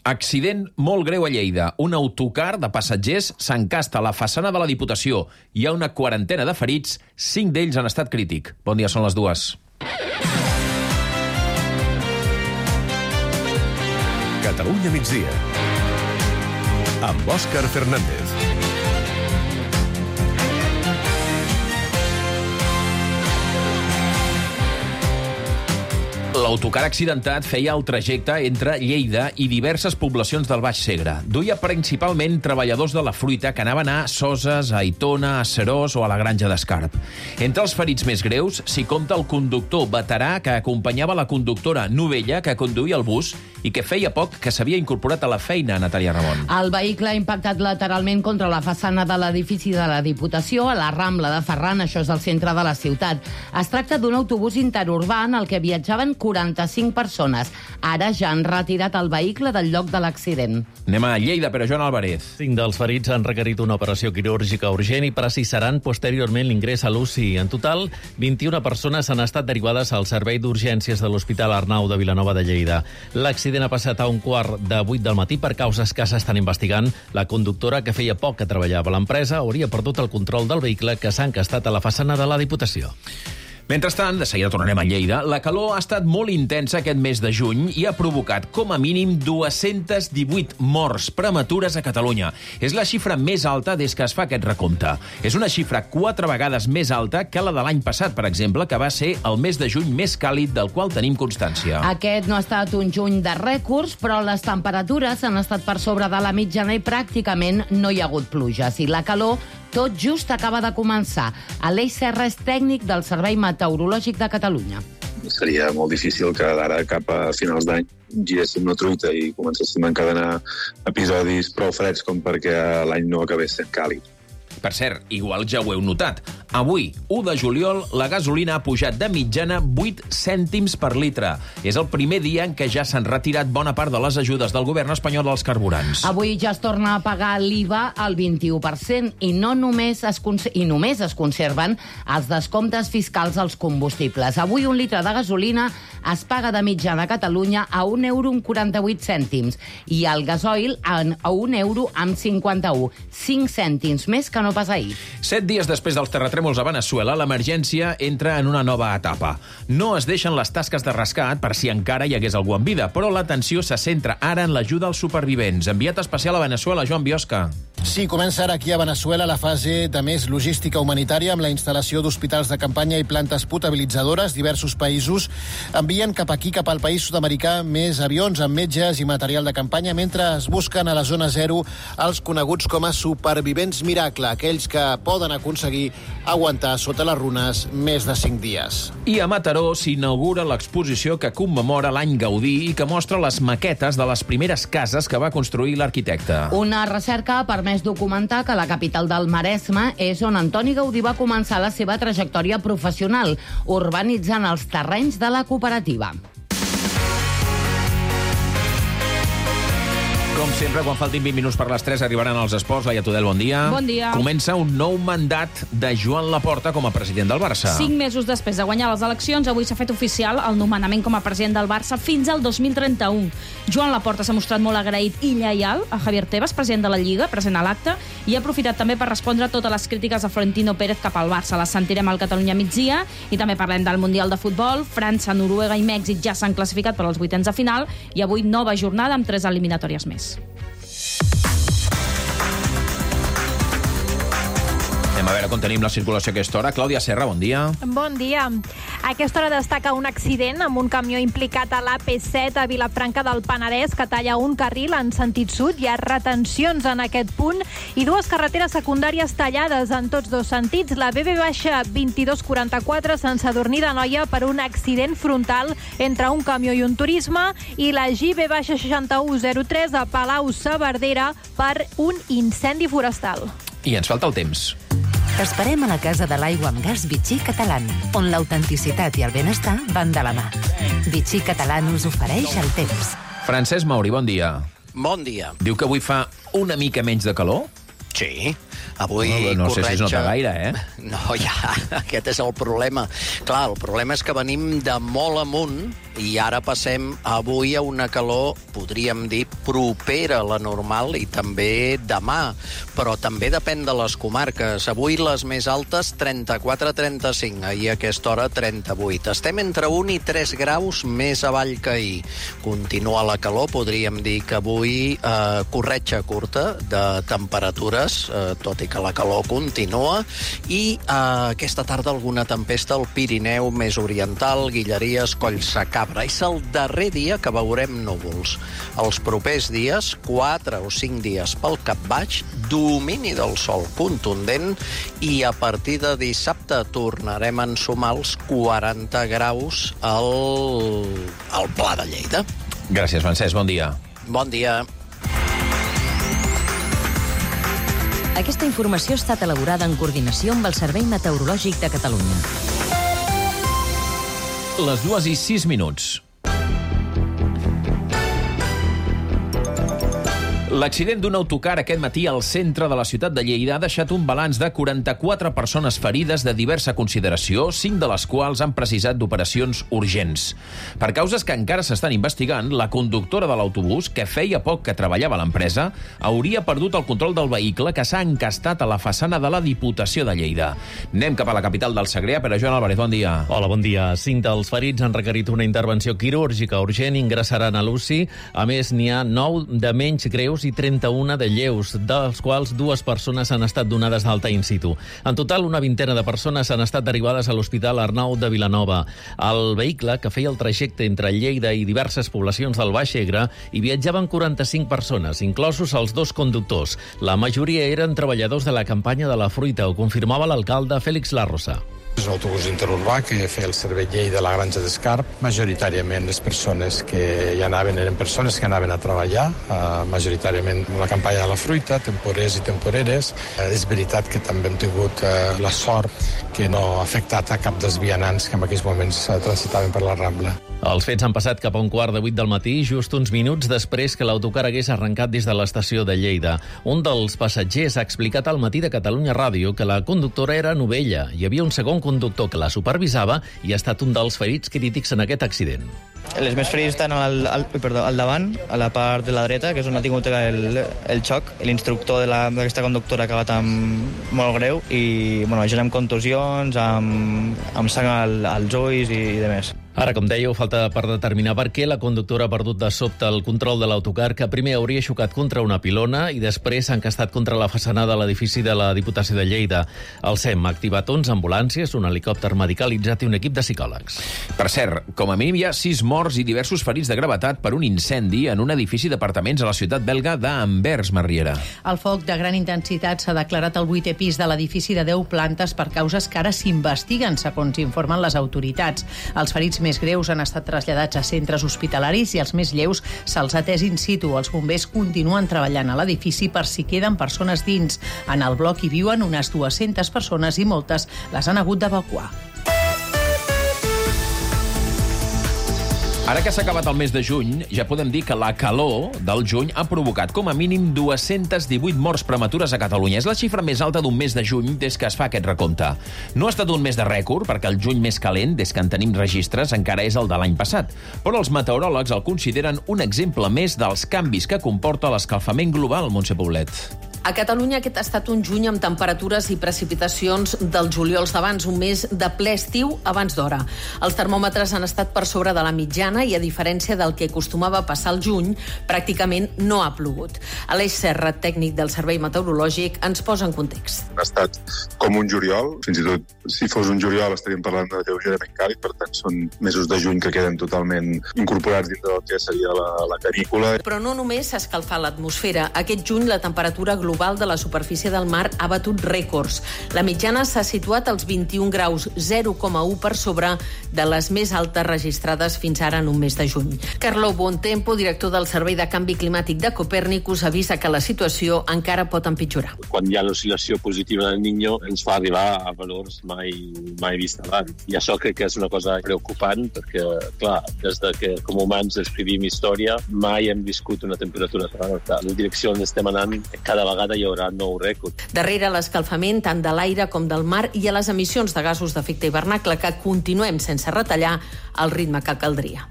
Accident molt greu a Lleida. Un autocar de passatgers s'encasta a la façana de la Diputació. Hi ha una quarantena de ferits, 5 d'ells en estat crític. Bon dia, són les 2. Catalunya migdia. Amb Òscar Fernández. L'autocar accidentat feia el trajecte entre Lleida i diverses poblacions del Baix Segre. Duia principalment treballadors de la fruita que anaven a Soses, a Aitona, a Serós o a la Granja d'Escarp. Entre els ferits més greus s'hi compta el conductor veterà que acompanyava la conductora novella que conduïa el bus i que feia poc que s'havia incorporat a la feina, Natàlia Ramon. El vehicle ha impactat lateralment contra la façana de l'edifici de la Diputació a la Rambla de Ferran, això és al centre de la ciutat. Es tracta d'un autobús interurbà en el que viatjaven 45 persones. Ara ja han retirat el vehicle del lloc de l'accident. Anem a Lleida, però Joan Álvarez. 5 dels ferits han requerit una operació quirúrgica urgent i precisaran posteriorment l'ingrés a l'UCI. En total, 21 persones han estat derivades al servei d'urgències de l'Hospital Arnau de Vilanova de Lleida. L'accident ha passat a 7:15 del matí per causes que s'estan investigant. La conductora, que feia poc que treballava a l'empresa, hauria perdut el control del vehicle que s'ha encastat a la façana de la Diputació. Mentrestant, de seguida tornarem a Lleida, la calor ha estat molt intensa aquest mes de juny i ha provocat com a mínim 218 morts prematures a Catalunya. És la xifra més alta des que es fa aquest recompte. És una xifra 4 vegades més alta que la de l'any passat, per exemple, que va ser el mes de juny més càlid del qual tenim constància. Aquest no ha estat un juny de rècords, però les temperatures han estat per sobre de la mitjana i pràcticament no hi ha hagut pluges. I la calor tot just acaba de començar. Aleix Serra és tècnic del Servei Meteorològic de Catalunya. Seria molt difícil que d'ara cap a finals d'any giréssim la truita i comencéssim a encadenar episodis prou freds com perquè l'any no acabés sent càlid. Per cert, igual ja ho heu notat. Avui, 1 de juliol, la gasolina ha pujat de mitjana 8 cèntims per litre. És el primer dia en què ja s'han retirat bona part de les ajudes del govern espanyol als carburants. Avui ja es torna a pagar l'IVA al 21% i només es conserven els descomptes fiscals als combustibles. Avui un litre de gasolina es paga de mitjana a Catalunya a €1,48 i el gasoil a €1,51. 5 cèntims més que no pas ahir. 7 dies després dels terratrèmols a Veneçuela, l'emergència entra en una nova etapa. No es deixen les tasques de rescat per si encara hi hagués algú en vida, però l'atenció se centra ara en l'ajuda als supervivents. Enviat especial a Veneçuela, Joan Biosca. Sí, comença ara aquí a Veneçuela la fase de més logística humanitària amb la instal·lació d'hospitals de campanya i plantes potabilitzadores. Diversos països envien cap aquí, cap al país sud-americà, més avions amb metges i material de campanya mentre es busquen a la zona zero els coneguts com a supervivents miracle, aquells que poden aconseguir aguantar sota les runes més de 5 dies. I a Mataró s'inaugura l'exposició que commemora l'any Gaudí i que mostra les maquetes de les primeres cases que va construir l'arquitecte. Una recerca ha permès documentar que la capital del Maresme és on Antoni Gaudí va començar la seva trajectòria professional, urbanitzant els terrenys de la cooperativa. Com sempre, quan faltin 20 minuts per les 3 arribaran els esports. Laia Tudel, bon dia. Bon dia. Comença un nou mandat de Joan Laporta com a president del Barça. 5 mesos després de guanyar les eleccions, avui s'ha fet oficial el nomenament com a president del Barça fins al 2031. Joan Laporta s'ha mostrat molt agraït i lleial a Javier Tebas, president de la Lliga, present a l'acte, i ha aprofitat també per respondre a totes les crítiques de Florentino Pérez cap al Barça. Les sentirem al Catalunya migdia i també parlem del Mundial de Futbol. França, Noruega i Mèxic ja s'han classificat per als 8ens de final i avui nova jornada amb 3 eliminatòries més. Anem a veure com tenim la circulació a aquesta hora. Clàudia Serra, bon dia. Bon dia. A aquesta hora destaca un accident amb un camió implicat a l'AP7 a Vilafranca del Penedès que talla un carril en sentit sud. Hi ha retencions en aquest punt i 2 carreteres secundàries tallades en tots 2 sentits. La BB-2244 Sant Sadurní d'Anoia per un accident frontal entre un camió i un turisme i la JB-6103 a Palau-saverdera per un incendi forestal. I ens falta el temps. T'esperem a la Casa de l'Aigua amb Gas Vichy Catalán, on l'autenticitat i el benestar van de la mà. Vichy Catalán us ofereix el temps. Francesc Mauri, bon dia. Bon dia. Diu que avui fa una mica menys de calor? Sí. Avui no sé si es nota gaire, eh? No, ja, aquest és el problema. Clar, el problema és que venim de molt amunt i ara passem avui a una calor, podríem dir, propera a la normal i també demà, però també depèn de les comarques. Avui les més altes 34-35, ahir a aquesta hora 38. Estem entre 1 i 3 graus més avall que ahir. Continua la calor, podríem dir que avui corretja curta de temperatures, tot i que la calor continua, i aquesta tarda alguna tempesta al Pirineu més oriental, Guilleries, Collsacabra. És el darrer dia que veurem núvols. Els propers dies, 4 o 5 dies pel cap baix, domini del sol contundent i a partir de dissabte tornarem a ensumar els 40 graus al Pla de Lleida. Gràcies, Francesc. Bon dia. Bon dia. Aquesta informació ha estat elaborada en coordinació amb el Servei Meteorològic de Catalunya. Les 2:06. L'accident d'un autocar aquest matí al centre de la ciutat de Lleida ha deixat un balanç de 44 persones ferides de diversa consideració, 5 de les quals han precisat d'operacions urgents. Per causes que encara s'estan investigant, la conductora de l'autobús, que feia poc que treballava a l'empresa, hauria perdut el control del vehicle que s'ha encastat a la façana de la Diputació de Lleida. Anem cap a la capital del Segrià. Pere Joan Álvarez, bon dia. Hola, bon dia. 5 dels ferits han requerit una intervenció quirúrgica urgent, ingressaran a l'UCI. A més, n'hi ha 9 de menys greus i 31 de lleus, dels quals 2 persones han estat donades d'alta in situ. En total, una vintena de persones han estat derivades a l'Hospital Arnau de Vilanova. El vehicle, que feia el trajecte entre Lleida i diverses poblacions del Baix Ebre, hi viatjaven 45 persones, inclosos els 2 conductors. La majoria eren treballadors de la campanya de la fruita, ho confirmava l'alcalde Félix Larrosa. És un autobús interurbà que feia el servei Lleida de la Granja d'Escarp. Majoritàriament les persones que hi anaven eren persones que anaven a treballar, majoritàriament en la campanya de la fruita, temporers i temporeres. És veritat que també hem tingut la sort que no ha afectat a cap dels vianants que en aquells moments transitaven per la Rambla. Els fets han passat cap a 7:15 del matí, just uns minuts després que l'autocar hagués arrencat des de l'estació de Lleida. Un dels passatgers ha explicat al Matí de Catalunya Ràdio que la conductora era novella. Hi havia un segon conductor que la supervisava i ha estat un dels ferits crítics en aquest accident. Les més ferits estan al davant, a la part de la dreta, que és on ha tingut el xoc. L'instructor d'aquesta conductora ha acabat molt greu i gent amb contusions, amb sang als ulls i demés. Ara, com dèieu, falta per determinar per què la conductora ha perdut de sobte el control de l'autocar, que primer hauria xocat contra una pilona i després s'ha encastat contra la façana de l'edifici de la Diputació de Lleida. El SEM ha activat 11 ambulàncies, un helicòpter medicalitzat i un equip de psicòlegs. Per cert, com a mínim hi ha 6 morts i diversos ferits de gravetat per un incendi en un edifici d'apartaments a la ciutat belga d'Anvers, Marriera. El foc de gran intensitat s'ha declarat al 8è pis de l'edifici de 10 plantes per causes que ara s'investiguen, segons informen les autoritats. Els ferits més greus han estat traslladats a centres hospitalaris i els més lleus se'ls ha atès in situ. Els bombers continuen treballant a l'edifici per si queden persones dins. En el bloc hi viuen unes 200 persones i moltes les han hagut d'evacuar. Ara que s'ha acabat el mes de juny, ja podem dir que la calor del juny ha provocat com a mínim 218 morts prematures a Catalunya. És la xifra més alta d'un mes de juny des que es fa aquest recompte. No ha estat un mes de rècord, perquè el juny més calent, des que en tenim registres, encara és el de l'any passat. Però els meteoròlegs el consideren un exemple més dels canvis que comporta l'escalfament global, Montse Poblet. A Catalunya aquest ha estat un juny amb temperatures i precipitacions dels juliols d'abans, un mes de ple estiu abans d'hora. Els termòmetres han estat per sobre de la mitjana i, a diferència del que acostumava a passar al juny, pràcticament no ha plogut. Aleix Serra, tècnic del Servei Meteorològic, ens posa en context. Ha estat com un juliol, fins i tot si fos un juliol estaríem parlant de lleugerament càlid, per tant són mesos de juny que queden totalment incorporats dintre del que seria la canícula. Però no només s'ha escalfat l'atmosfera. Aquest juny la temperatura global de la superfície del mar ha batut rècords. La mitjana s'ha situat als 21 graus, 0,1 per sobre de les més altes registrades fins ara en un mes de juny. Carlo Bontempo, director del Servei de Canvi Climàtic de Copèrnicus, avisa que la situació encara pot empitjorar. Quan hi ha l'oscil·lació positiva del Niño ens fa arribar a valors mai vist abans. I això crec que és una cosa preocupant perquè, clar, des que com humans escrivim història mai hem viscut una temperatura tan alta. La direcció on estem anant cada vegada vegada hi haurà nou rècord. Darrere l'escalfament tant de l'aire com del mar i a les emissions de gasos d'efecte hivernacle que continuem sense retallar el ritme que caldria.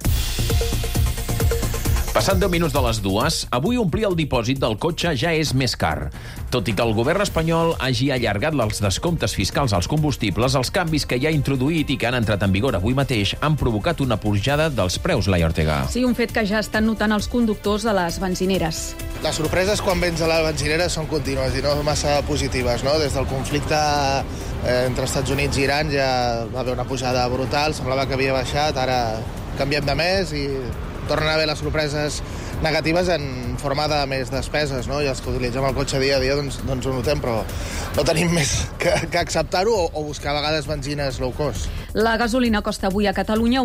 Passant 10 minuts de les 2, avui omplir el dipòsit del cotxe ja és més car. Tot i que el govern espanyol hagi allargat els descomptes fiscals als combustibles, els canvis que ja ha introduït i que han entrat en vigor avui mateix han provocat una pujada dels preus, Laia Ortega. Sí, un fet que ja estan notant els conductors de les benzineres. Les sorpreses quan vens a la benzinera són contínues i no massa positives, no? Des del conflicte entre Estats Units i Iran ja va haver una pujada brutal, semblava que havia baixat, ara canviem de mes i tornen a haver les sorpreses negatives en forma de més despeses, no? I els que utilitzem el cotxe dia a dia doncs ho notem, però no tenim més que acceptar-ho o buscar a vegades benzines low cost. La gasolina costa avui a Catalunya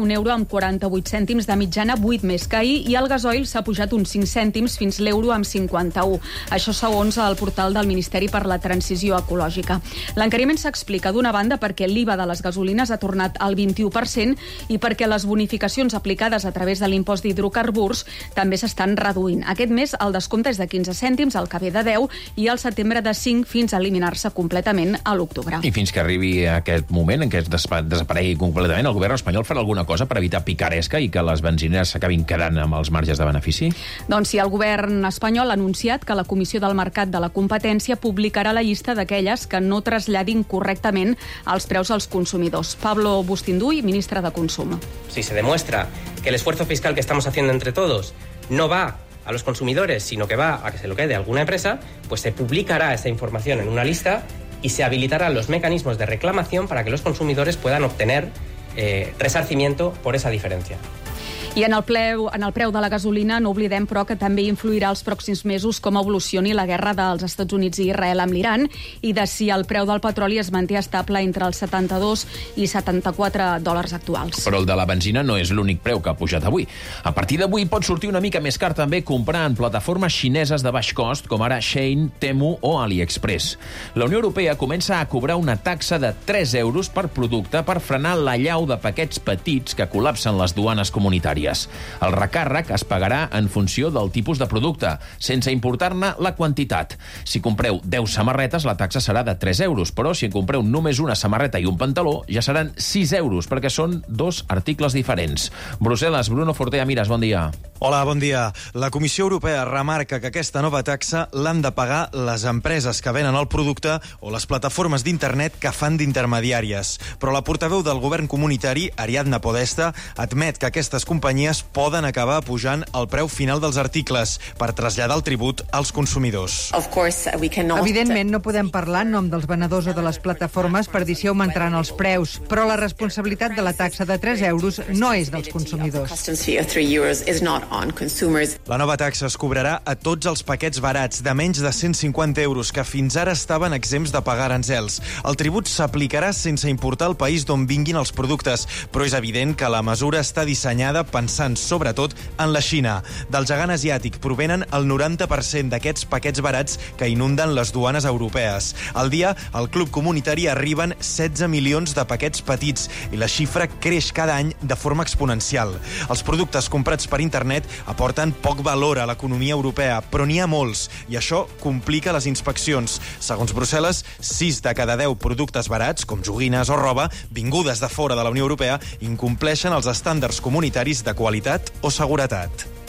€1,48 de mitjana, 8 més que ahir, i el gasoil s'ha pujat uns 5 cèntims fins l'euro,51. Això segons el portal del Ministeri per la Transició Ecològica. L'encariment s'explica d'una banda perquè l'IVA de les gasolines ha tornat al 21% i perquè les bonificacions aplicades a través de l'impost d'hidrocarburs també s'estan reduint. Aquest mes el descompte és de 15 cèntims, el que ve de 10, i al setembre de 5 fins a eliminar-se completament a l'octubre. I fins que arribi aquest moment en què es desaparegui completament, el govern espanyol farà alguna cosa per evitar picaresca i que les benzineres s'acabin quedant amb els marges de benefici? Doncs sí, el govern espanyol ha anunciat que la Comissió del Mercat de la Competència publicarà la llista d'aquelles que no traslladin correctament els preus als consumidors. Pablo Bustinduy, ministre de Consum. Si se demuestra que el esfuerzo fiscal que estamos haciendo entre todos no va a los consumidores, sino que va a que se lo quede alguna empresa, pues se publicará esta información en una lista y se habilitarán los mecanismos de reclamación para que los consumidores puedan obtener resarcimiento por esa diferencia. I en el preu de la gasolina no oblidem, però, que també influirà els pròxims mesos com evolucioni la guerra dels Estats Units i Israel amb l'Iran i de si el preu del petroli es manté estable entre els 72 i 74 dòlars actuals. Però el de la benzina no és l'únic preu que ha pujat avui. A partir d'avui pot sortir una mica més car també comprar en plataformes xineses de baix cost, com ara Shein, Temu o AliExpress. La Unió Europea comença a cobrar una taxa de 3 euros per producte per frenar l'allau de paquets petits que col·lapsen les duanes comunitàries. El recàrrec es pagarà en funció del tipus de producte, sense importar-ne la quantitat. Si compreu 10 samarretes, la taxa serà de 3 euros, però si en compreu només una samarreta i un pantaló, ja seran 6 euros, perquè són 2 articles diferents. Brussel·les, Bruno Fortea Miras, bon dia. Hola, bon dia. La Comissió Europea remarca que aquesta nova taxa l'han de pagar les empreses que venen el producte o les plataformes d'internet que fan d'intermediàries. Però la portaveu del govern comunitari, Ariadna Podesta, admet que aquestes companyies poden acabar pujant el preu final dels articles per traslladar el tribut als consumidors. Evidentment, no podem parlar en nom dels venedors o de les plataformes per dir si augmentaran els preus, però la responsabilitat de la taxa de 3 euros no és dels consumidors. La nova taxa es cobrarà a tots els paquets barats de menys de 150 euros que fins ara estaven exempts de pagar aranzels. El tribut s'aplicarà sense importar el país d'on vinguin els productes, però és evident que la mesura està dissenyada pensant sobretot en la Xina. Del gegant asiàtic provenen el 90% d'aquests paquets barats que inunden les duanes europees. Al dia, al club comunitari arriben 16 milions de paquets petits i la xifra creix cada any de forma exponencial. Els productes comprats per internet aporten poc valor a l'economia europea, però n'hi ha molts, i això complica les inspeccions. Segons Brussel·les, 6 de cada 10 productes barats, com joguines o roba, vingudes de fora de la Unió Europea, incompleixen els estàndards comunitaris de qualitat o seguretat.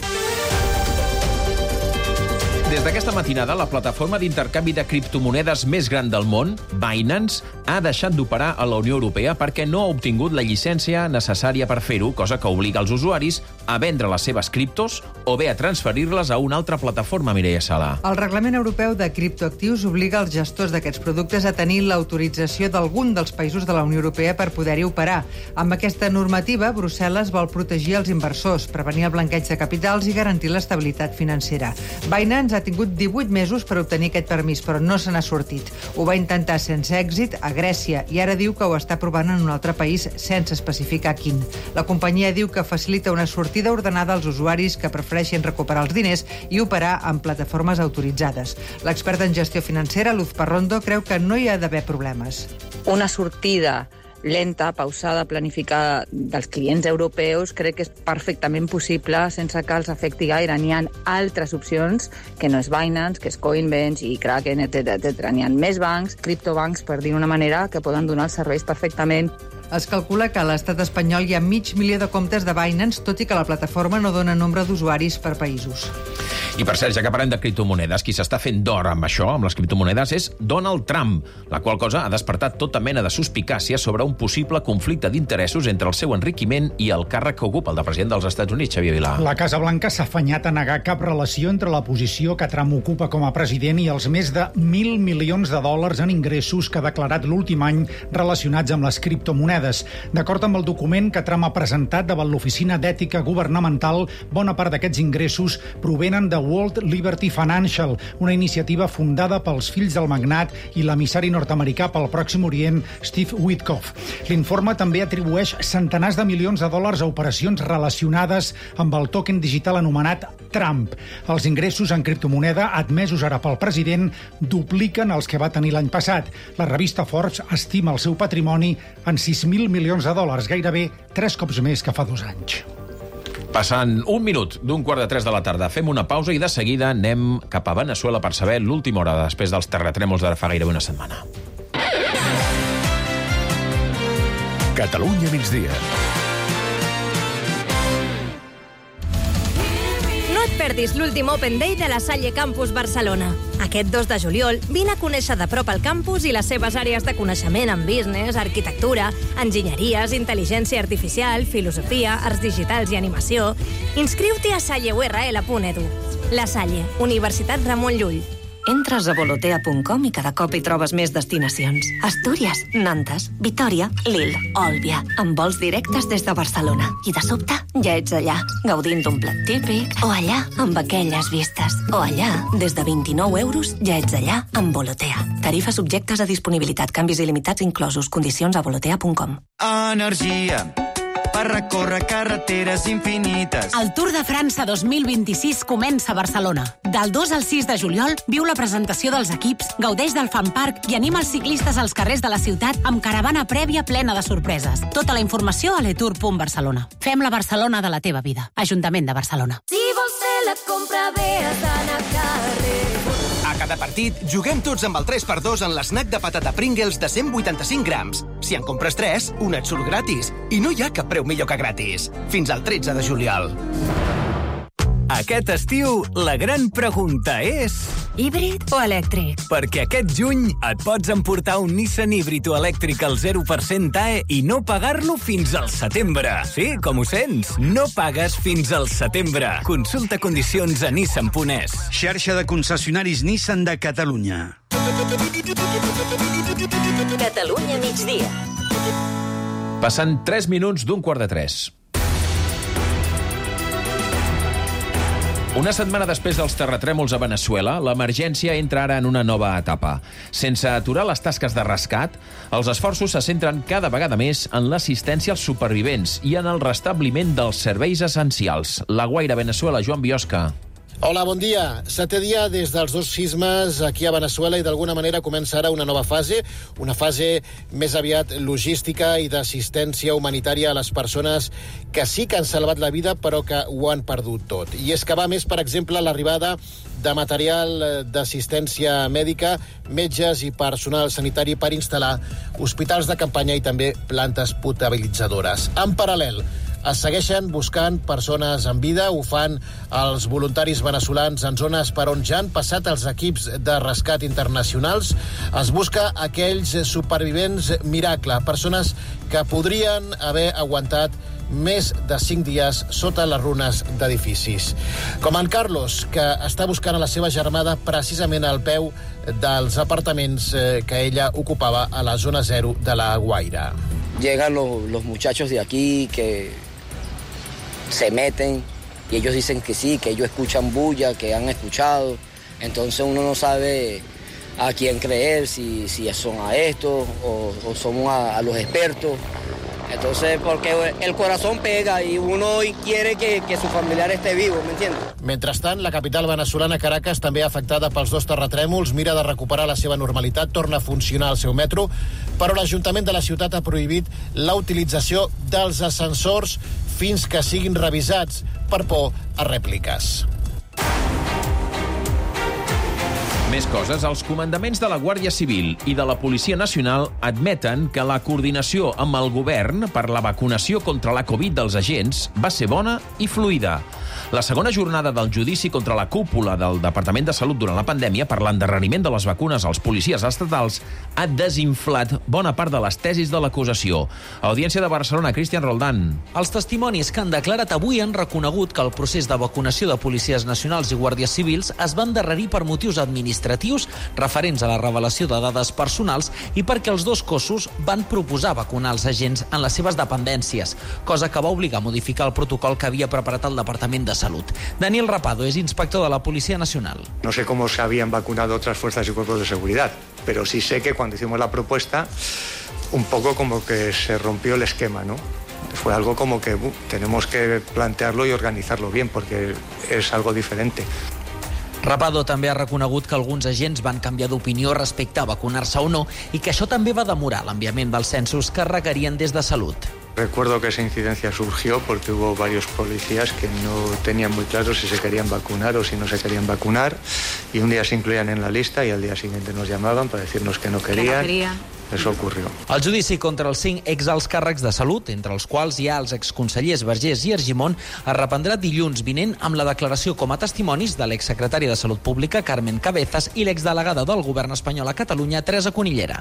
Des d'aquesta matinada, la plataforma d'intercanvi de criptomonedes més gran del món, Binance, ha deixat d'operar a la Unió Europea perquè no ha obtingut la llicència necessària per fer-ho, cosa que obliga els usuaris a vendre les seves criptos o bé a transferir-les a una altra plataforma, Mireia Sala. El Reglament Europeu de Criptoactius obliga els gestors d'aquests productes a tenir l'autorització d'algun dels països de la Unió Europea per poder-hi operar. Amb aquesta normativa, Brussel·les vol protegir els inversors, prevenir el blanqueig de capitals i garantir l'estabilitat financera. Binance ha tingut 18 mesos per obtenir aquest permís, però no se n'ha sortit. Ho va intentar sense èxit a Grècia i ara diu que ho està provant en un altre país sense especificar quin. La companyia diu que facilita una sortida ordenada als usuaris que prefereixin recuperar els diners i operar en plataformes autoritzades. L'expert en gestió financera, Luz Parrondo, creu que no hi ha d'haver problemes. Una sortida lenta, pausada, planificada dels clients europeus, crec que és perfectament possible sense que els afecti gaire. N'hi ha altres opcions, que no és Binance, que és Coinbase i Kraken, etc. N'hi ha més bancs, criptobancs, per dir una manera, que poden donar els serveis perfectament. Es calcula que a l'estat espanyol hi ha 500.000 de comptes de Binance, tot i que la plataforma no dona nombre d'usuaris per països. I per cert, ja que parlem de criptomonedes, qui s'està fent d'or amb això, amb les criptomonedes, és Donald Trump, la qual cosa ha despertat tota mena de suspicàcia sobre un possible conflicte d'interessos entre el seu enriquiment i el càrrec que ocupa el de president dels Estats Units, Xavier Vilà. La Casa Blanca s'ha afanyat a negar cap relació entre la posició que Trump ocupa com a president i els més de $1.000 milions en ingressos que ha declarat l'últim any relacionats amb les criptomonedes. D'acord amb el document que Trump ha presentat davant l'Oficina d'Ètica Governamental, bona part d'aquests ingressos provenen de World Liberty Financial, una iniciativa fundada pels fills del magnat i l'emissari nord-americà pel Pròxim Orient, Steve Witkoff. L'informe també atribueix centenars de milions de dòlars a operacions relacionades amb el token digital anomenat Trump. Els ingressos en criptomoneda admesos ara pel president dupliquen els que va tenir l'any passat. La revista Forbes estima el seu patrimoni en $6.000 milions, gairebé 3 cops més que fa 2 anys. Passant 1 minut d'2:45 de la tarda. Fem una pausa i de seguida anem cap a Veneçuela per saber l'última hora després dels terratrèmols d'ara fa gairebé una setmana. Catalunya migdia. No et perdis l'últim Open Day de la Salle Campus Barcelona. Aquest 2 de juliol, vine a conèixer de prop el campus i les seves àrees de coneixement en business, arquitectura, enginyeries, intel·ligència artificial, filosofia, arts digitals i animació. Inscriu-t'hi a salleurl.edu. La Salle, Universitat Ramon Llull. Entres a volotea.com i cada cop hi trobes més destinacions. Astúries, Nantes, Vitòria, Lille, Òlbia, amb vols directes des de Barcelona. I de sobte ja ets allà, gaudint d'un plat típic, o allà, amb aquelles vistes, o allà, des de 29 euros, ja ets allà, amb Volotea. Tarifes subjectes a disponibilitat, canvis il·limitats inclosos, condicions a volotea.com. Energia per recórrer carreteres infinites. El Tour de França 2026 comença a Barcelona. Del 2 al 6 de juliol viu la presentació dels equips, gaudeix del fan park i anima els ciclistes als carrers de la ciutat amb caravana prèvia plena de sorpreses. Tota la informació a letour.barcelona. Fem la Barcelona de la teva vida. Ajuntament de Barcelona. Si vols fer la compra bé, has d'anar a carrer. A cada partit, juguem tots amb el 3x2 en l'esnac de patata Pringles de 185 grams. Si en compres 3, un et surt gratis. I no hi ha cap preu millor que gratis. Fins al 13 de juliol. Aquest estiu, la gran pregunta és... Híbrid o elèctric? Perquè aquest juny et pots emportar un Nissan híbrid o elèctric al 0% AE i no pagar-lo fins al setembre. Sí, com ho sents? No pagues fins al setembre. Consulta condicions a nissan.es. Xarxa de concessionaris Nissan de Catalunya. Catalunya migdia. Passant 3 minuts d'2:45. Una setmana després dels terratrèmols a Veneçuela, l'emergència entra ara en una nova etapa. Sense aturar les tasques de rescat, els esforços se centren cada vegada més en l'assistència als supervivents i en el restabliment dels serveis essencials. La Guaira, Veneçuela, Joan Biosca. Hola, bon dia. 7è dia des dels 2 sismes aquí a Veneçuela i d'alguna manera comença ara una nova fase, una fase més aviat logística i d'assistència humanitària a les persones que sí que han salvat la vida però que ho han perdut tot. I és que va més, per exemple, l'arribada de material d'assistència mèdica, metges i personal sanitari per instal·lar hospitals de campanya i també plantes potabilitzadores. En paral·lel, es segueixen buscant persones en vida, ho fan els voluntaris veneçolans en zones per on ja han passat els equips de rescat internacionals. Es busca aquells supervivents miracle, persones que podrien haver aguantat més de 5 dies sota les runes d'edificis. Com en Carlos, que està buscant a la seva germana precisament al peu dels apartaments que ella ocupava a la zona 0 de la Guaira. Llegan los muchachos de aquí que se meten y ellos dicen que sí, que ellos escuchan bulla, que han escuchado. Entonces uno no sabe a quién creer, si son a estos o son a los expertos. Entonces, porque el corazón pega y uno quiere que su familiar esté vivo, ¿me entiendes? Mentrestant, la capital veneçolana, Caracas, també afectada pels 2 terratrèmols, mira de recuperar la seva normalitat, torna a funcionar el seu metro, però l'Ajuntament de la ciutat ha prohibit la utilització dels ascensors fins que siguin revisats per por a rèpliques. Més coses. Els comandaments de la Guàrdia Civil i de la Policia Nacional admeten que la coordinació amb el govern per la vacunació contra la Covid dels agents va ser bona i fluida. La segona jornada del judici contra la cúpula del Departament de Salut durant la pandèmia per l'endarreriment de les vacunes als policies estatals ha desinflat bona part de les tesis de l'acusació. Audiència de Barcelona, Cristian Roldán. Els testimonis que han declarat avui han reconegut que el procés de vacunació de policies nacionals i guàrdies civils es va endarrerir per motius administratius referents a la revelació de dades personals i perquè els 2 cossos van proposar vacunar els agents en les seves dependències, cosa que va obligar a modificar el protocol que havia preparat el Departament de Salud. Daniel Rapado es inspector de la Policía Nacional. No sé cómo se habían vacunado otras fuerzas y cuerpos de seguridad, pero sí sé que cuando hicimos la propuesta, un poco como que se rompió el esquema, ¿no? Fue algo como que tenemos que plantearlo y organizarlo bien, porque es algo diferente. Rapado també ha reconegut que alguns agents van canviar d'opinió respecte a vacunar-se o no i que això també va demorar l'enviament dels censos que requerien des de Salut. Recuerdo que esa incidencia surgió porque hubo varios policías que no tenían muy claro si se querían vacunar o si no se querían vacunar y un día se incluían en la lista y al día siguiente nos llamaban para decirnos que no querían. Eso ocurrió. El judici contra els 5 exalts càrrecs de Salut, entre els quals hi ha els exconsellers Vergés i Argimon, es reprendrà dilluns vinent amb la declaració com a testimonis de l'exsecretària de Salut Pública, Carmen Cabezas, i l'exdelegada del govern espanyol a Catalunya, Teresa Conillera.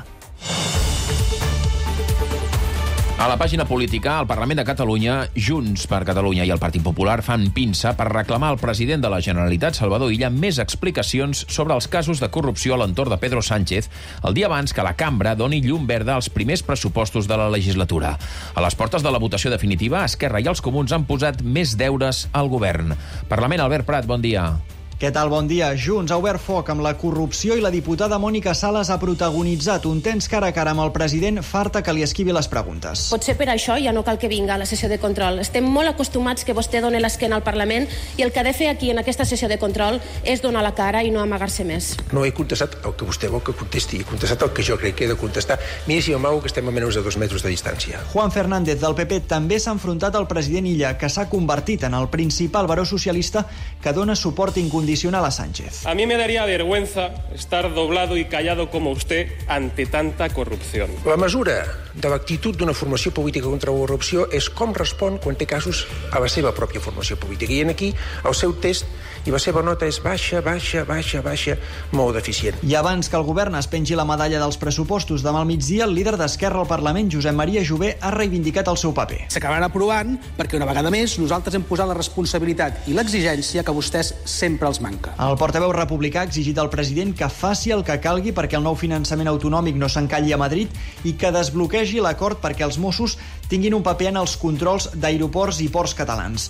A la pàgina política, al Parlament de Catalunya, Junts per Catalunya i el Partit Popular fan pinça per reclamar al president de la Generalitat, Salvador Illa, més explicacions sobre els casos de corrupció a l'entorn de Pedro Sánchez el dia abans que la cambra doni llum verda als primers pressupostos de la legislatura. A les portes de la votació definitiva, Esquerra i els Comuns han posat més deures al govern. Parlament, Albert Prat, bon dia. Què tal? Bon dia. Junts ha obert foc amb la corrupció i la diputada Mònica Sales ha protagonitzat un tens cara a cara amb el president farta que li esquivi les preguntes. Potser per això ja no cal que vinga a la sessió de control. Estem molt acostumats que vostè doni l'esquena al Parlament i el que ha de fer aquí en aquesta sessió de control és donar la cara i no amagar-se més. No he contestat el que vostè vol que contesti, he contestat el que jo crec que he de contestar. Miri si m'amago que estem a menys de 2 metres de distància. Juan Fernández del PP també s'ha enfrontat al president Illa, que s'ha convertit en el principal baró socialista que dona suport incondicional a Sánchez. A mí me daría vergüenza estar doblado y callado como usted ante tanta corrupción. La mesura de l'actitud d'una formació política contra la corrupció és com respon quan té casos a la seva pròpia formació política. I aquí el seu test i la seva nota és baixa, molt deficient. I abans que el govern es pengi la medalla dels pressupostos demà al migdia, el líder d'Esquerra al Parlament, Josep Maria Jové, ha reivindicat el seu paper. S'acabaran aprovant perquè una vegada més nosaltres hem posat la responsabilitat i l'exigència que vostès sempre els manca. El portaveu republicà ha exigit al president que faci el que calgui perquè el nou finançament autonòmic no s'encalli a Madrid i que desbloquegi l'acord perquè els Mossos tinguin un paper en els controls d'aeroports i ports catalans.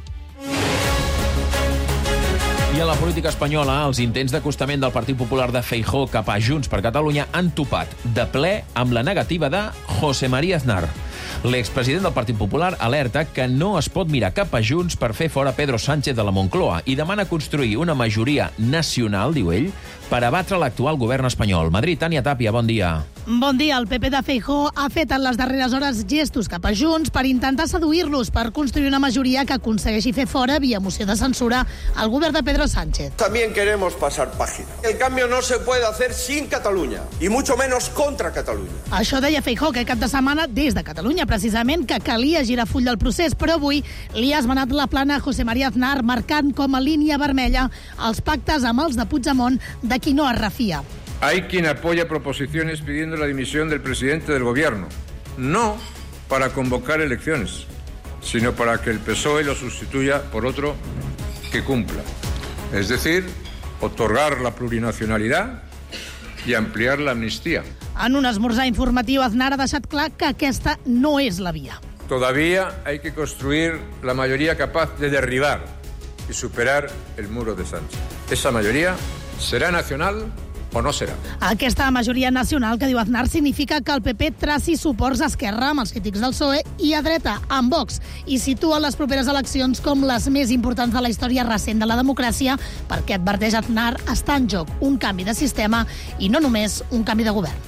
I a la política espanyola, els intents d'acostament del Partit Popular de Feijóo cap a Junts per Catalunya han topat de ple amb la negativa de José María Aznar. L'expresident del Partit Popular alerta que no es pot mirar cap a Junts per fer fora Pedro Sánchez de la Moncloa i demana construir una majoria nacional, diu ell, per abatre l'actual govern espanyol. Madrid, Tània Tàpia, bon dia. Bon dia. El PP de Feijóo ha fet en les darreres hores gestos cap a Junts per intentar seduir-los per construir una majoria que aconsegueixi fer fora, via moció de censura, el govern de Pedro Sánchez. También queremos pasar página. El cambio no se puede hacer sin Catalunya, y mucho menos contra Catalunya. Això deia Feijóo aquest cap de setmana des de Catalunya, precisament, que calia girar full del procés, però avui li ha esmenat la plana a José María Aznar, marcant com a línia vermella els pactes amb els de Puigdemont de qui no es refia. Hay quien apoya proposiciones pidiendo la dimisión del presidente del gobierno, no para convocar elecciones, sino para que el PSOE lo sustituya por otro que cumpla. Es decir, otorgar la plurinacionalidad y ampliar la amnistía. En un esmorzar informatiu, Aznar ha deixat clar que aquesta no és la via. Todavía hay que construir la mayoría capaz de derribar y superar el muro de Sánchez. Esa mayoría será nacional o no serà. Aquesta majoria nacional que diu Aznar significa que el PP traci suports a Esquerra amb els crítics del PSOE i a dreta amb Vox i situa les properes eleccions com les més importants de la història recent de la democràcia perquè adverteix Aznar està en joc un canvi de sistema i no només un canvi de govern.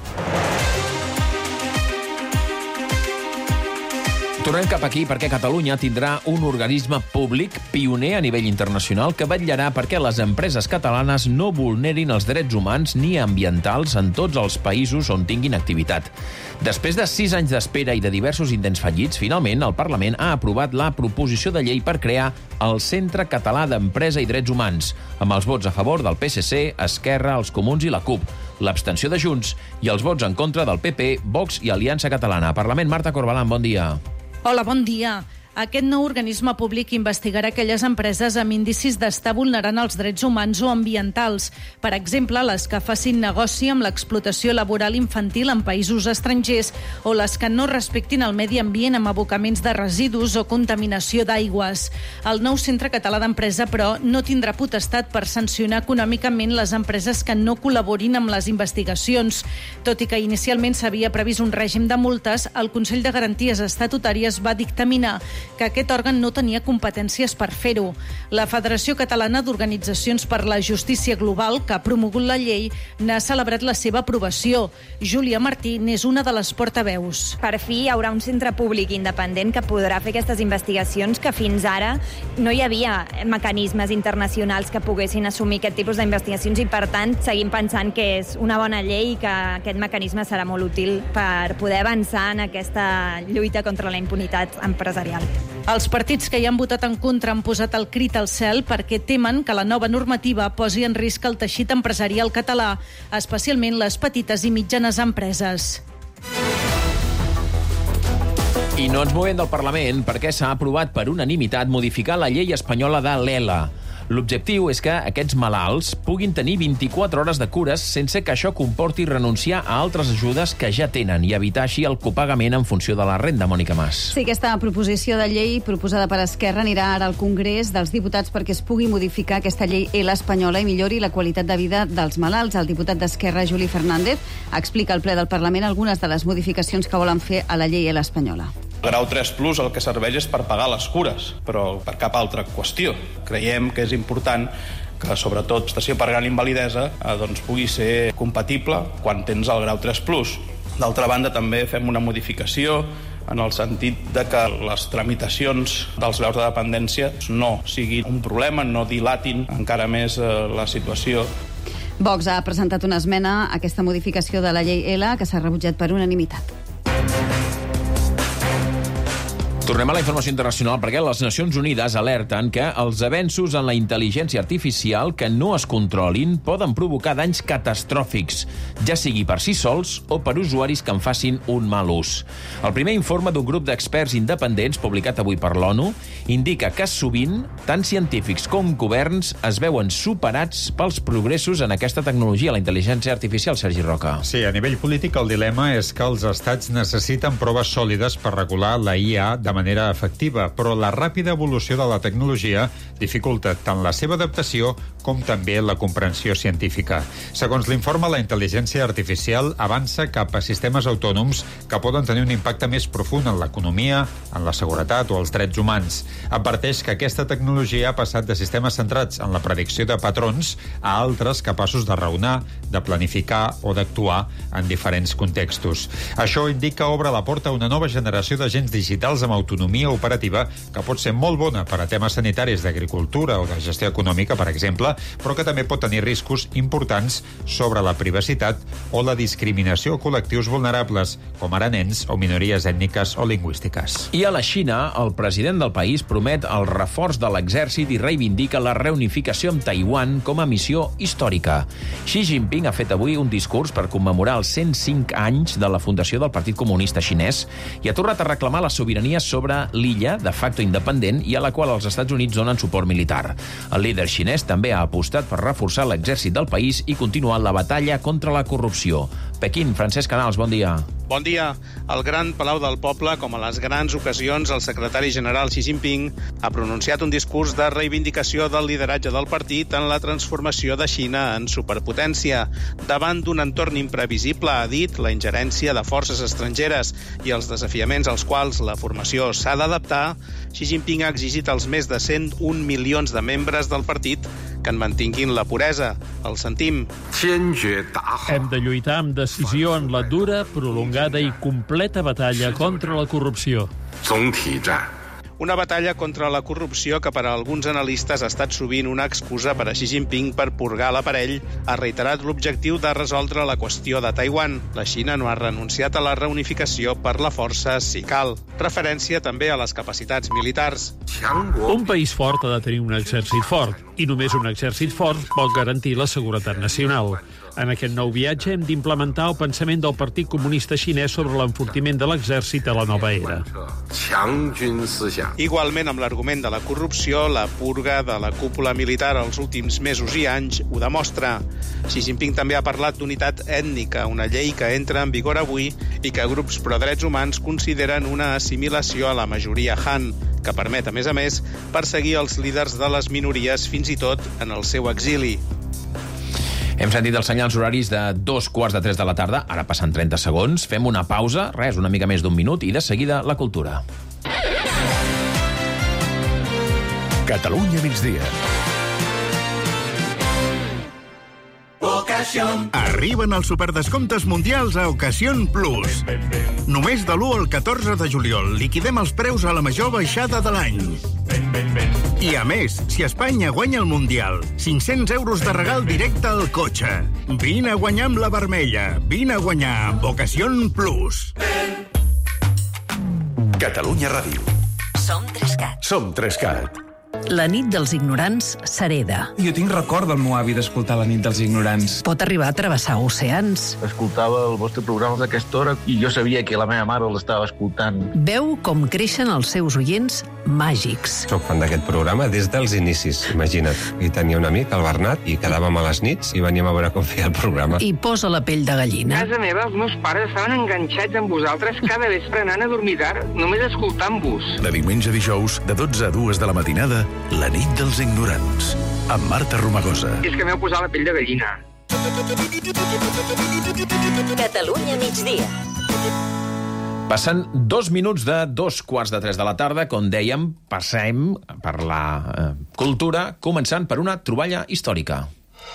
Tornem cap aquí perquè Catalunya tindrà un organisme públic pioner a nivell internacional que vetllarà perquè les empreses catalanes no vulnerin els drets humans ni ambientals en tots els països on tinguin activitat. Després de 6 anys d'espera i de diversos intents fallits, finalment el Parlament ha aprovat la proposició de llei per crear el Centre Català d'Empresa i Drets Humans, amb els vots a favor del PSC, Esquerra, els Comuns i la CUP, l'abstenció de Junts i els vots en contra del PP, Vox i Aliança Catalana. Parlament, Marta Corbalán, bon dia. Hola, bon dia. Aquest nou organisme públic investigarà aquelles empreses amb indicis d'estar vulnerant els drets humans o ambientals. Per exemple, les que facin negoci amb l'explotació laboral infantil en països estrangers o les que no respectin el medi ambient amb abocaments de residus o contaminació d'aigües. El nou Centre Català d'Empresa, però, no tindrà potestat per sancionar econòmicament les empreses que no col·laborin amb les investigacions. Tot i que inicialment s'havia previst un règim de multes, el Consell de Garanties Estatutàries va dictaminar que aquest òrgan no tenia competències per fer-ho. La Federació Catalana d'Organitzacions per la Justícia Global, que ha promogut la llei, n'ha celebrat la seva aprovació. Júlia Martí n'és una de les portaveus. Per fi hi haurà un centre públic independent que podrà fer aquestes investigacions que fins ara no hi havia mecanismes internacionals que poguessin assumir aquest tipus d'investigacions i, per tant, seguim pensant que és una bona llei i que aquest mecanisme serà molt útil per poder avançar en aquesta lluita contra la impunitat empresarial. Els partits que hi han votat en contra han posat el crit al cel perquè temen que la nova normativa posi en risc el teixit empresarial català, especialment les petites i mitjanes empreses. I no ens movem del Parlament perquè s'ha aprovat per unanimitat modificar la llei espanyola de l'ELA. L'objectiu és que aquests malalts puguin tenir 24 hores de cures sense que això comporti renunciar a altres ajudes que ja tenen i evitar així el copagament en funció de la renda. Mònica Mas. Sí, aquesta proposició de llei proposada per Esquerra anirà ara al Congrés dels Diputats perquè es pugui modificar aquesta llei ELA espanyola i millori la qualitat de vida dels malalts. El diputat d'Esquerra, Juli Fernández, explica al ple del Parlament algunes de les modificacions que volen fer a la llei ELA espanyola. El grau 3+ el que serveix és per pagar les cures, però per cap altra qüestió. Creiem que és important que, sobretot, prestació per gran invalidesa pugui ser compatible quan tens el grau 3+. D'altra banda, també fem una modificació en el sentit de que les tramitacions dels graus de dependència no siguin un problema, no dilatin encara més la situació. Vox ha presentat una esmena a aquesta modificació de la llei ELA que s'ha rebutjat per unanimitat. Tornem a la informació internacional perquè les Nacions Unides alerten que els avenços en la intel·ligència artificial que no es controlin poden provocar danys catastròfics, ja sigui per si sols o per usuaris que en facin un mal ús. El primer informe d'un grup d'experts independents, publicat avui per l'ONU, indica que sovint tant científics com governs es veuen superats pels progressos en aquesta tecnologia, la intel·ligència artificial. Sergi Roca. Sí, a nivell polític el dilema és que els estats necessiten proves sòlides per regular la IA de manera efectiva, però la ràpida evolució de la tecnologia dificulta tant la seva adaptació com també la comprensió científica. Segons l'informe, la intel·ligència artificial avança cap a sistemes autònoms que poden tenir un impacte més profund en l'economia, en la seguretat o els drets humans. Adverteix que aquesta tecnologia ha passat de sistemes centrats en la predicció de patrons a altres capaços de raonar, de planificar o d'actuar en diferents contextos. Això indica obre la porta a una nova generació d'agents digitals amb autonomia operativa que pot ser molt bona per a temes sanitaris d'agricultura o de gestió econòmica, per exemple, però que també pot tenir riscos importants sobre la privacitat o la discriminació a col·lectius vulnerables, com ara nens o minories ètniques o lingüístiques. I a la Xina, el president del país promet el reforç de l'exèrcit i reivindica la reunificació amb Taiwan com a missió històrica. Xi Jinping ha fet avui un discurs per commemorar els 105 anys de la fundació del Partit Comunista Xinès i ha tornat a reclamar la sobirania sobre l'illa, de facto independent, i a la qual els Estats Units donen suport militar. El líder xinès també ha apostat per reforçar l'exèrcit del país i continuar la batalla contra la corrupció. Pequín, Francesc Canals, bon dia. Bon dia. Al Gran Palau del Poble, com a les grans ocasions, el secretari general Xi Jinping ha pronunciat un discurs de reivindicació del lideratge del partit en la transformació de Xina en superpotència. Davant d'un entorn imprevisible, ha dit, la ingerència de forces estrangeres i els desafiaments als quals la formació s'ha d'adaptar, Xi Jinping ha exigit als més de 101 milions de membres del partit que en mantinguin la puresa. El sentim. Hem de lluitar amb decisió en la dura, prolongada i completa batalla contra la corrupció. Una batalla contra la corrupció que per a alguns analistes ha estat sovint una excusa per a Xi Jinping per purgar l'aparell. Ha reiterat l'objectiu de resoldre la qüestió de Taiwan. La Xina no ha renunciat a la reunificació per la força si cal. Referència també a les capacitats militars. Un país fort ha de tenir un exèrcit fort, i només un exèrcit fort pot garantir la seguretat nacional. En aquest nou viatge hem d'implementar el pensament del Partit Comunista Xinès sobre l'enfortiment de l'exèrcit a la nova era. Igualment, amb l'argument de la corrupció, la purga de la cúpula militar els últims mesos i anys ho demostra. Xi Jinping també ha parlat d'unitat ètnica, una llei que entra en vigor avui i que grups pro-drets humans consideren una assimilació a la majoria Han, que permet, a més, perseguir els líders de les minories fins i tot en el seu exili. Hem sentit els senyals horaris de 2:45 de la tarda, ara passen 30 segons. Fem una pausa, una mica més d'un minut, i de seguida la cultura. Catalunya migdia. Arriben els superdescomptes mundials a Ocasión Plus. Només de l'1 al 14 de juliol liquidem els preus a la major baixada de l'any. I a més, si Espanya guanya el Mundial, 500 euros de regal directe al cotxe. Vine a guanyar amb la vermella. Vine a guanyar amb Ocasión Plus. Catalunya Ràdio. Som 3CAT. Som 3CAT. La nit dels ignorants s'hereda. Jo tinc record del meu avi d'escoltar La nit dels ignorants. Pot arribar a travessar oceans. Escoltava el vostre programa d'aquesta hora i jo sabia que la meva mare l'estava escoltant. Veu com creixen els seus oients màgics. Soc fan d'aquest programa des dels inicis, imagina't. I tenia un amic, el Bernat, i quedàvem a les nits i veníem a veure com feia el programa. I posa la pell de gallina. A casa meva, els meus pares estaven enganxats amb vosaltres cada vespre anant a dormir tard, només escoltant-vos. De diumenge a dijous, de 12 a 2 de la matinada, La nit dels ignorants, amb Marta Romagosa. És que m'heu posat la pell de gallina. Catalunya migdia. Passen 2 minuts de 2:45 de la tarda, com dèiem, passem per la cultura, començant per una troballa històrica.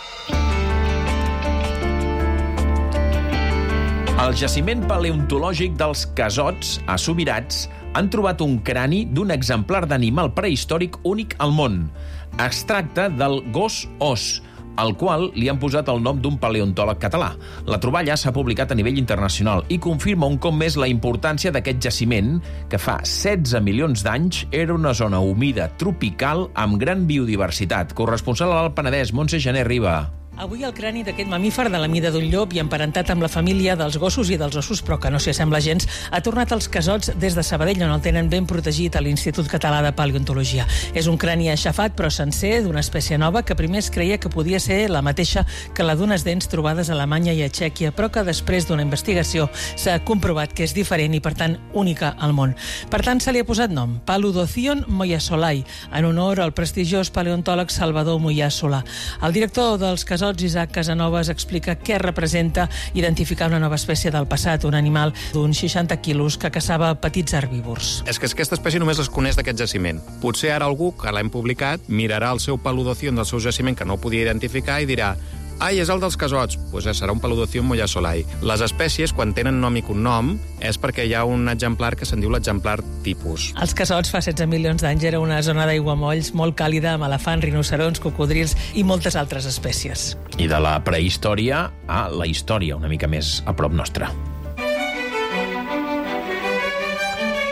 Al jaciment paleontològic dels Casots, a Subirats, han trobat un crani d'un exemplar d'animal prehistòric únic al món. Es tracta del gos os, al qual li han posat el nom d'un paleontòleg català. La troballa s'ha publicat a nivell internacional i confirma un cop més la importància d'aquest jaciment, que fa 16 milions d'anys era una zona humida tropical amb gran biodiversitat. Corresponsal al Penedès, Montse Gené Riba. Avui el crani d'aquest mamífer de la mida d'un llop i emparentat amb la família dels gossos i dels ossos, però que no s'hi assembla gens, ha tornat als Casots des de Sabadell, on el tenen ben protegit a l'Institut Català de Paleontologia. És un crani aixafat, però sencer, d'una espècie nova, que primer es creia que podia ser la mateixa que la d'unes dents trobades a Alemanya i a Txèquia, però que després d'una investigació s'ha comprovat que és diferent i, per tant, única al món. Per tant, se li ha posat nom, Paludocion moyasolai, en honor al prestigiós paleontòleg Salvador Moyà Solà. El director dels Casots, Isaac Casanovas, explica què representa identificar una nova espècie del passat, un animal d'uns 60 quilos que caçava petits herbívors. És que aquesta espècie només es coneix d'aquest jaciment. Potser ara algú que l'hem publicat mirarà el seu Paludocion del seu jaciment que no ho podia identificar i dirà: ai, és el dels Casots. Doncs serà un Paludocion moyasolai. Les espècies, quan tenen nom i cognom, és perquè hi ha un exemplar que se'n diu l'exemplar tipus. Els Casots fa 16 milions d'anys era una zona d'aiguamolls molt càlida amb elefants, rinocerons, cocodrils i moltes altres espècies. I de la prehistòria a la història, una mica més a prop nostra.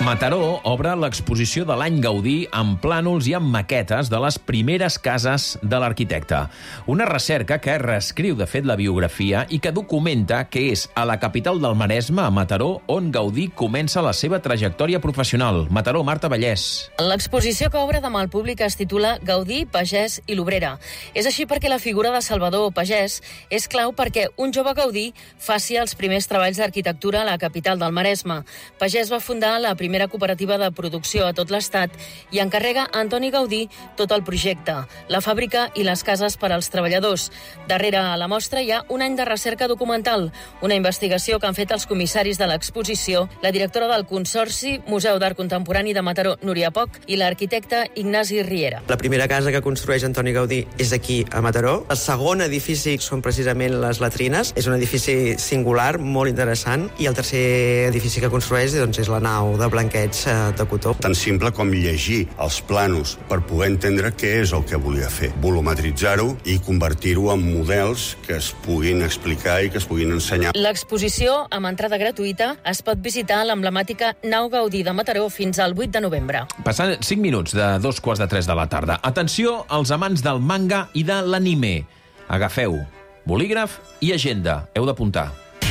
Mataró obre l'exposició de l'any Gaudí amb plànols i amb maquetes de les primeres cases de l'arquitecte. Una recerca que reescriu, de fet, la biografia i que documenta que és a la capital del Maresme, a Mataró, on Gaudí comença la seva trajectòria professional. Mataró, Marta Vallès. L'exposició que obre demà al públic es titula Gaudí, Pagès i l'Obrera. És així perquè la figura de Salvador Pagès és clau perquè un jove Gaudí faci els primers treballs d'arquitectura a la capital del Maresme. Pagès va fundar la primera cooperativa de producció a tot l'Estat i encarrega a Antoni Gaudí tot el projecte, la fàbrica i les cases per als treballadors. Darrere a la mostra hi ha un any de recerca documental, una investigació que han fet els comissaris de l'exposició, la directora del Consorci Museu d'Art Contemporani de Mataró, Núria Poch, i l'arquitecte Ignasi Riera. La primera casa que construeix Antoni Gaudí és aquí, a Mataró. El segon edifici són precisament les latrines. És un edifici singular, molt interessant, i el tercer edifici que construeix és la nau de blanqueig de cotó. Tan simple com llegir els planos per poder entendre què és el que volia fer. Volumetritzar-ho i convertir-ho en models que es puguin explicar i que es puguin ensenyar. L'exposició, amb entrada gratuïta, es pot visitar a l'emblemàtica Nau Gaudí de Mataró fins al 8 de novembre. Passant 5 minuts de 2:45 de la tarda. Atenció als amants del manga i de l'anime. Agafeu bolígraf i agenda. Heu d'apuntar.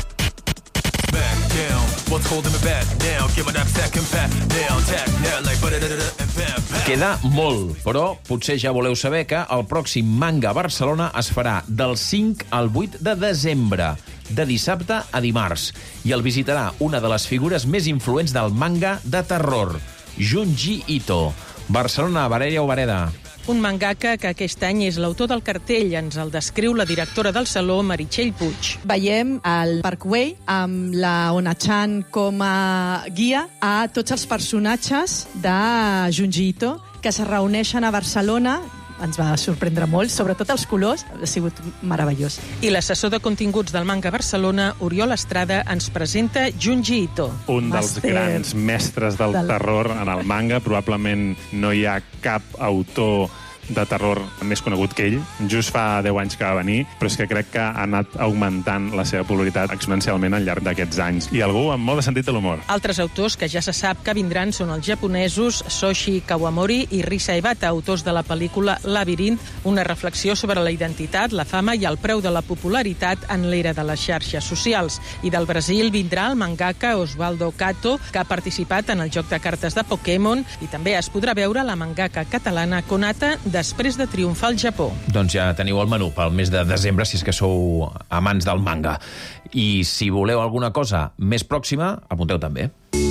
Queda molt, però potser ja voleu saber que el pròxim Manga a Barcelona es farà del 5 al 8 de desembre, de dissabte a dimarts, i el visitarà una de les figures més influents del manga de terror, Junji Ito. Barcelona, Varela o Vareda? Un mangaka que aquest any és l'autor del cartell. Ens el descriu la directora del Saló, Meritxell Puig. Veiem al Parkway amb la Ona-chan com a guia a tots els personatges de Junji Ito que se reuneixen a Barcelona. Ens va sorprendre molt, sobretot els colors, ha sigut meravellós. I l'assessor de continguts del Manga Barcelona, Oriol Estrada, ens presenta Junji Ito. Un dels grans mestres del terror en el manga. Probablement no hi ha cap autor de terror més conegut que ell. Just fa 10 anys que va venir, però és que crec que ha anat augmentant la seva popularitat exponencialment al llarg d'aquests anys. I algú amb molt de sentit de l'humor. Altres autors que ja se sap que vindran són els japonesos Soshi Kawamori i Risa Ebata, autors de la pel·lícula Labyrinth, una reflexió sobre la identitat, la fama i el preu de la popularitat en l'era de les xarxes socials. I del Brasil vindrà el mangaka Osvaldo Cato, que ha participat en el joc de cartes de Pokémon, i també es podrà veure la mangaka catalana Konata després de triomfar al Japó. Doncs ja teniu el menú pel mes de desembre, si és que sou amants del manga. I si voleu alguna cosa més pròxima, apunteu també.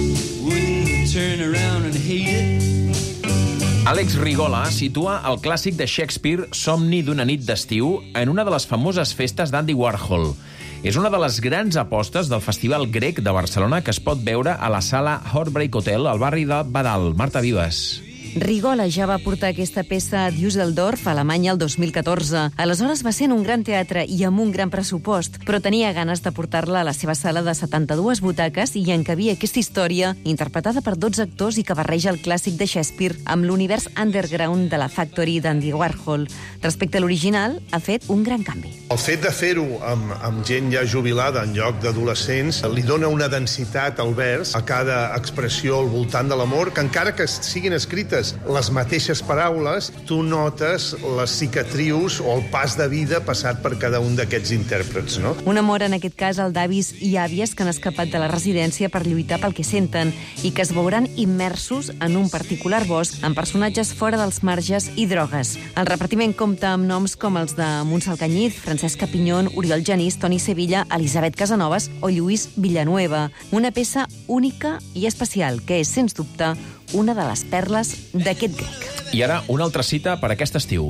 Àlex Rigola situa el clàssic de Shakespeare Somni d'una nit d'estiu en una de les famoses festes d'Andy Warhol. És una de les grans apostes del Festival Grec de Barcelona que es pot veure a la sala Heartbreak Hotel al barri de Badal. Marta Vives. Rigola ja va portar aquesta peça a Düsseldorf, a Alemanya, el 2014. Aleshores va ser en un gran teatre i amb un gran pressupost, però tenia ganes de portar-la a la seva sala de 72 butaques i encabia aquesta història, interpretada per 12 actors i que barreja el clàssic de Shakespeare amb l'univers underground de la Factory d'Andy Warhol. Respecte a l'original, ha fet un gran canvi. El fet de fer-ho amb gent ja jubilada en lloc d'adolescents li dona una densitat al vers, a cada expressió al voltant de l'amor, que encara que siguin escrites les mateixes paraules, tu notes les cicatrius o el pas de vida passat per cada un d'aquests intèrprets, no? Un amor, en aquest cas, el d'avis i àvies que han escapat de la residència per lluitar pel que senten i que es veuran immersos en un particular bosc amb personatges fora dels marges i drogues. El repartiment compta amb noms com els de Montsal Canyit, Francesca Pinyón, Oriol Genís, Toni Sevilla, Elisabet Casanovas o Lluís Villanueva. Una peça única i especial que és, sens dubte, una de les perles d'aquest grec. I ara, una altra cita per aquest estiu.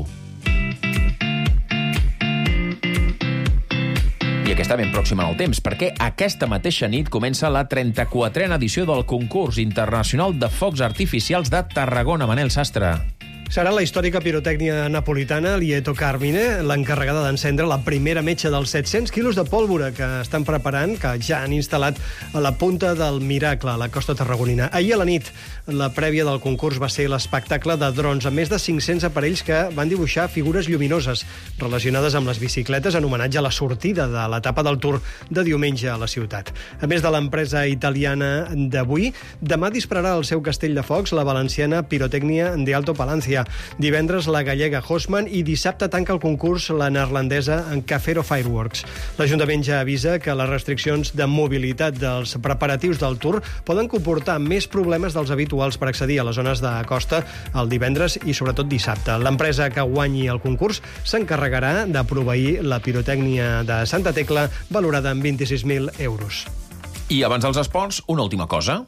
I aquesta ben pròxima en el temps, perquè aquesta mateixa nit comença la 34a edició del concurs internacional de focs artificials de Tarragona. Manel Sastre. Serà la històrica pirotècnia napolitana Lieto Carmine, l'encarregada d'encendre la primera metxa dels 700 quilos de pólvora que estan preparant, que ja han instal·lat a la punta del Miracle, a la costa tarragonina. Ahir a la nit, la prèvia del concurs va ser l'espectacle de drons, amb més de 500 aparells que van dibuixar figures lluminoses relacionades amb les bicicletes en homenatge a la sortida de l'etapa del Tour de diumenge a la ciutat. A més de l'empresa italiana d'avui, demà dispararà el seu castell de focs la valenciana Pirotècnia de Alto Palancia. Divendres la gallega Hosman i dissabte tanca el concurs la neerlandesa en Cafero Fireworks. L'Ajuntament ja avisa que les restriccions de mobilitat dels preparatius del Tour poden comportar més problemes dels habituals per accedir a les zones de costa el divendres i sobretot dissabte. L'empresa que guanyi el concurs s'encarregarà de proveir la pirotècnia de Santa Tecla valorada en 26.000 euros. I abans dels esports, una última cosa.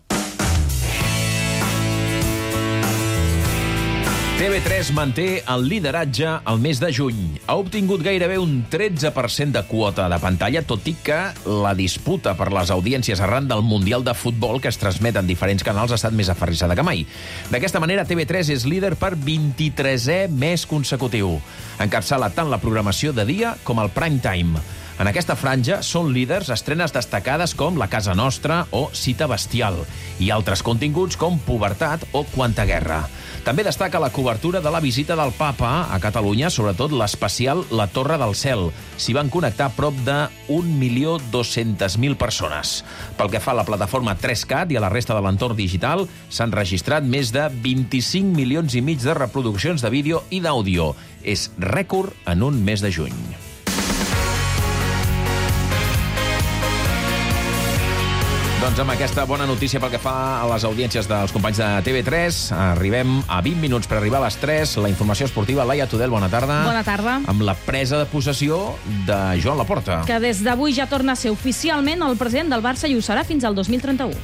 TV3 manté el lideratge al mes de juny. Ha obtingut gairebé un 13% de quota de pantalla, tot i que la disputa per les audiències arran del Mundial de Futbol que es transmet en diferents canals ha estat més aferrissada que mai. D'aquesta manera, TV3 és líder per 23è mes consecutiu. Encapçala tant la programació de dia com el prime time. En aquesta franja són líders estrenes destacades com La Casa Nostra o Cita Bestial i altres continguts com Pubertat o Quanta Guerra. També destaca la cobertura de la visita del Papa a Catalunya, sobretot l'especial La Torre del Cel. S'hi van connectar prop de 1.200.000 persones. Pel que fa a la plataforma 3Cat i a la resta de l'entorn digital, s'han registrat més de 25 milions i mig de reproduccions de vídeo i d'àudio. És rècord en un mes de juny. Doncs amb aquesta bona notícia pel que fa a les audiències dels companys de TV3, arribem a 20 minuts per arribar a les 3. La informació esportiva. Laia Tudel, bona tarda. Bona tarda. Amb la presa de possessió de Joan Laporta. Que des d'avui ja torna a ser oficialment el president del Barça i ho serà fins al 2031.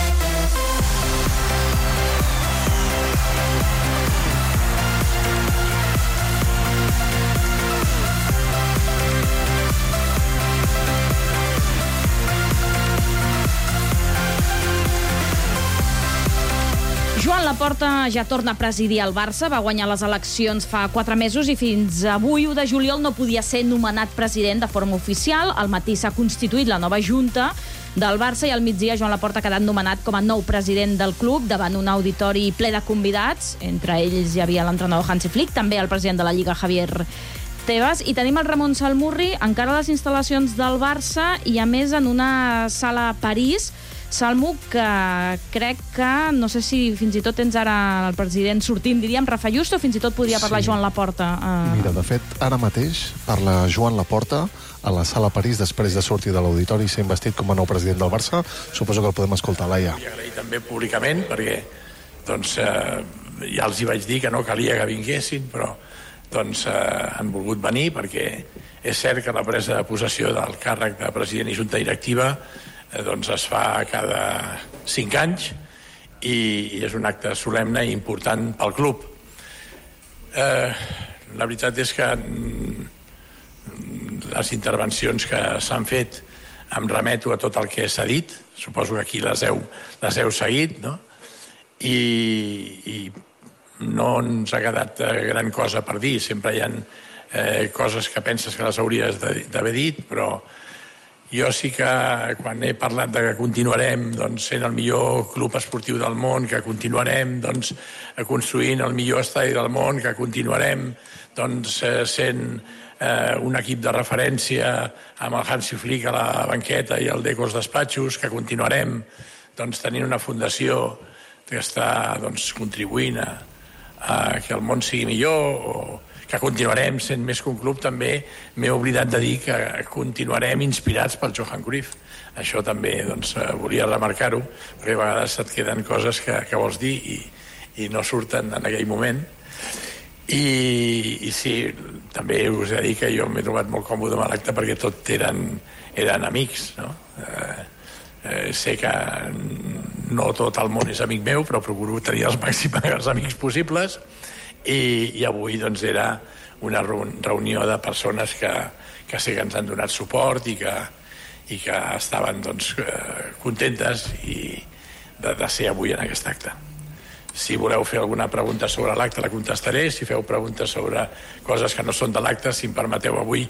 Joan Laporta ja torna a presidir el Barça, va guanyar les eleccions fa 4 mesos i fins avui, 1 de juliol, no podia ser nomenat president de forma oficial. Al matí s'ha constituït la nova junta del Barça i al migdia Joan Laporta ha quedat nomenat com a nou president del club davant un auditori ple de convidats. Entre ells hi havia l'entrenador Hansi Flick, també el president de la Lliga Javier Tebas, i tenim el Ramon Salmurri encara a les instal·lacions del Barça i a més en una sala a París. Salmo, que crec que, no sé si fins i tot tens ara el president sortint, diríem, Rafa Justo, o fins i tot podria parlar Joan Laporta. Mira, de fet, ara mateix parla Joan Laporta a la sala París després de sortir de l'auditori i ser investit com a nou president del Barça. Suposo que el podem escoltar, Laia. I agrair també públicament perquè ja els hi vaig dir que no calia que vinguessin, però han volgut venir perquè és cert que la presa de possessió del càrrec de president i junta directiva es fa cada 5 anys i és un acte solemne i important pel club. La veritat és que les intervencions que s'han fet em remeto a tot el que s'ha dit, suposo que aquí les heu seguit, no? I no ens ha quedat gran cosa per dir, sempre hi ha coses que penses que les hauries d'haver dit, però jo sí que quan he parlat de que continuarem sent el millor club esportiu del món, que continuarem construint el millor estadi del món, que continuarem sent un equip de referència amb el Hansi Flick a la banqueta i el Deco als despatxos, que continuarem tenint una fundació que està contribuint a que el món sigui millor, o que continuarem sent més que un club. També m'he oblidat de dir que continuarem inspirats pel Johan Cruyff. Això també volia remarcar-ho, perquè a vegades et queden coses que vols dir i no surten en aquell moment. I sí, també us he de dir que jo m'he trobat molt còmode amb l'acte perquè tot eren amics, no? Sé que no tot el món és amic meu, però procuro tenir els màxims amics possibles. I avui era una reunió de persones que sé que ens han donat suport i que estaven contentes de ser avui en aquest acte. Si voleu fer alguna pregunta sobre l'acte, la contestaré. Si feu preguntes sobre coses que no són de l'acte, si em permeteu avui,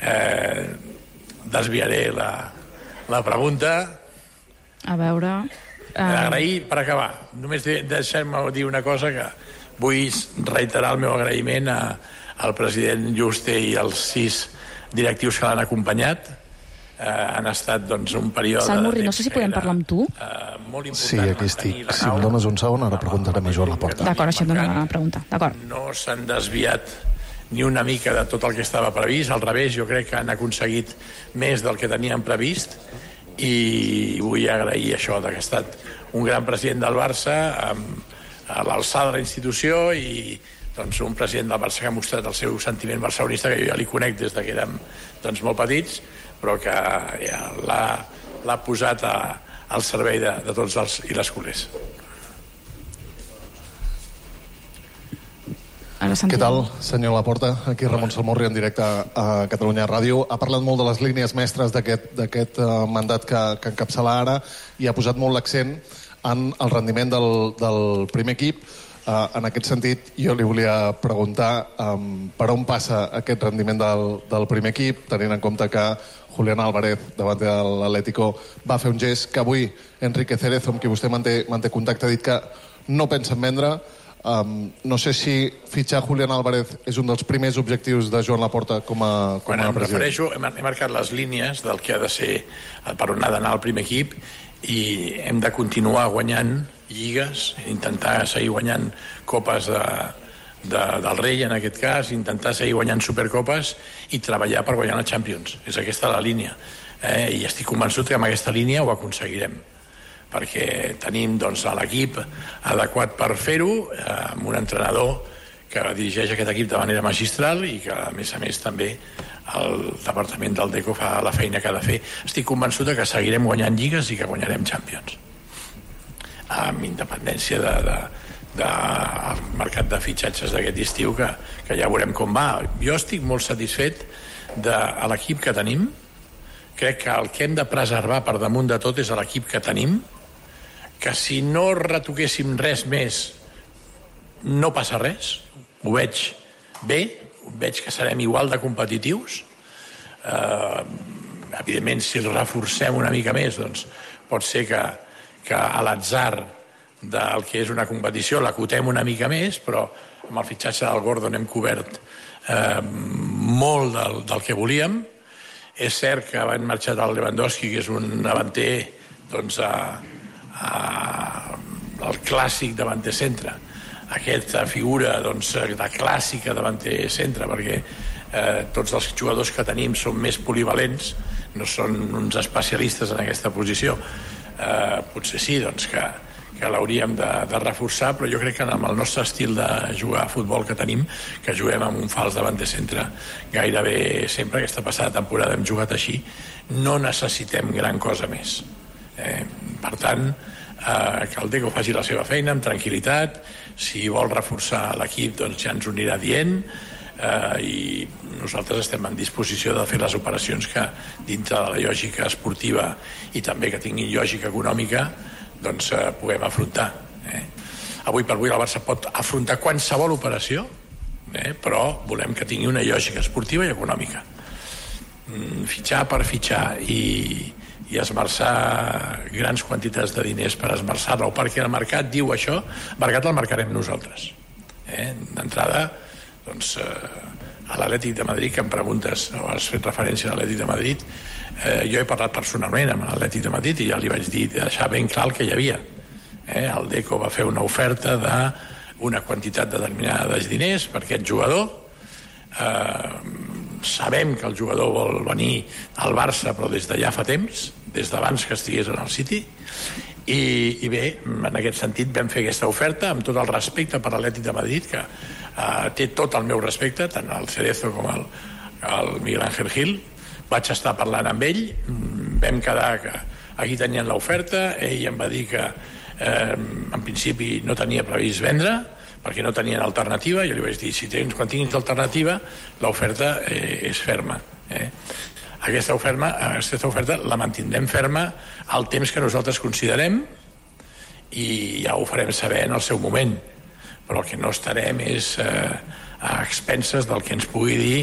desviaré la pregunta. A veure... Agrair, per acabar, només deixem-me dir una cosa, que vull reiterar el meu agraïment al president Juste i als 6 directius que l'han acompanyat. Han estat un període... Salmurri, no sé si podem parlar amb tu. Sí, aquí estic. Si em dones un segon, ara preguntarem a Joan Laporta. D'acord, això em dona una pregunta. D'acord. No s'han desviat ni una mica de tot el que estava previst. Al revés, jo crec que han aconseguit més del que tenien previst, i vull agrair això, que ha estat un gran president del Barça a l'alçada de la institució, i un president del Barça que ha mostrat el seu sentiment barcelonista, que jo ja li conec des que érem molt petits, però que ja l'ha posat al servei de tots els i les culers. Què tal, senyor Laporta? Aquí Ramon Salmurri, en directe a Catalunya Ràdio. Ha parlat molt de les línies mestres d'aquest mandat que encapçala ara, i ha posat molt l'accent en el rendiment del primer equip. En aquest sentit, jo li volia preguntar per on passa aquest rendiment del primer equip, tenint en compte que Julián Álvarez, davant de l'Atlético, va fer un gest que avui Enrique Cerezo, amb qui vostè manté contacte, ha dit que no pensa en vendre. No sé si fitxar Julián Álvarez és un dels primers objectius de Joan Laporta com a president. Em refereixo, he marcat les línies del que ha de ser, per on ha d'anar el primer equip, i hem de continuar guanyant lligues, intentar seguir guanyant copes del rei, en aquest cas, intentar seguir guanyant supercopes i treballar per guanyar la Champions. És aquesta la línia. I estic convençut que amb aquesta línia ho aconseguirem, perquè tenim l'equip adequat per fer-ho, amb un entrenador que dirigeix aquest equip de manera magistral i que, a més també, el departament del DECO fa la feina que ha de fer. Estic convençut que seguirem guanyant lligues i que guanyarem Champions, amb independència del mercat de fitxatges d'aquest estiu, que ja veurem com va. Jo estic molt satisfet de l'equip que tenim. Crec que el que hem de preservar per damunt de tot és l'equip que tenim, que si no retoquéssim res més no passa res. Ho veig bé, veig que serem igual de competitius. Evidentment, si el reforcem una mica més, pot ser que a l'atzar del que és una competició l'acotem una mica més, però amb el fitxatge del Gordon hem cobert molt del que volíem. És cert que han marxat el Lewandowski, que és un davanter, el clàssic davanter centre. Aquesta figura de clàssica davanter centre, perquè tots els jugadors que tenim són més polivalents, no són uns especialistes en aquesta posició. Potser sí, que l'hauríem de reforçar, però jo crec que amb el nostre estil de jugar a futbol que tenim, que juguem amb un fals davanter centre gairebé sempre, aquesta passada temporada hem jugat així, no necessitem gran cosa més. Per tant, que el DECO faci la seva feina amb tranquil·litat. Si vol reforçar l'equip, ja ens ho anirà dient, i nosaltres estem en disposició de fer les operacions que, dintre de la lògica esportiva i també que tinguin lògica econòmica, puguem afrontar. Avui per avui el Barça pot afrontar qualsevol operació, però volem que tingui una lògica esportiva i econòmica. Fitxar per fitxar i esmerçar grans quantitats de diners per esmerçar-la, o perquè el mercat diu això, el mercat el marcarem nosaltres. D'entrada, a l'Atlètic de Madrid, que em preguntes, o has fet referència a l'Atlètic de Madrid, jo he parlat personalment amb l'Atlètic de Madrid i ja li vaig dir, deixar ben clar el que hi havia. El DECO va fer una oferta d'una quantitat determinada de diners per aquest jugador. Sabem que el jugador vol venir al Barça, però des de ja fa temps, des d'abans que estigués en el City, i bé, en aquest sentit vam fer aquesta oferta amb tot el respecte per l'Atlètic de Madrid, que té tot el meu respecte, tant el Cerezo com el Miguel Ángel Gil. Vaig estar parlant amb ell, vam quedar que aquí tenien l'oferta, ell em va dir que en principi no tenia previst vendre, perquè no tenien alternativa. Jo li vaig dir, quan tinguis alternativa, l'oferta és ferma. Aquesta oferta la mantindrem ferma el temps que nosaltres considerem, i ja ho farem saber en el seu moment. Però el que no estarem és a expenses del que ens pugui dir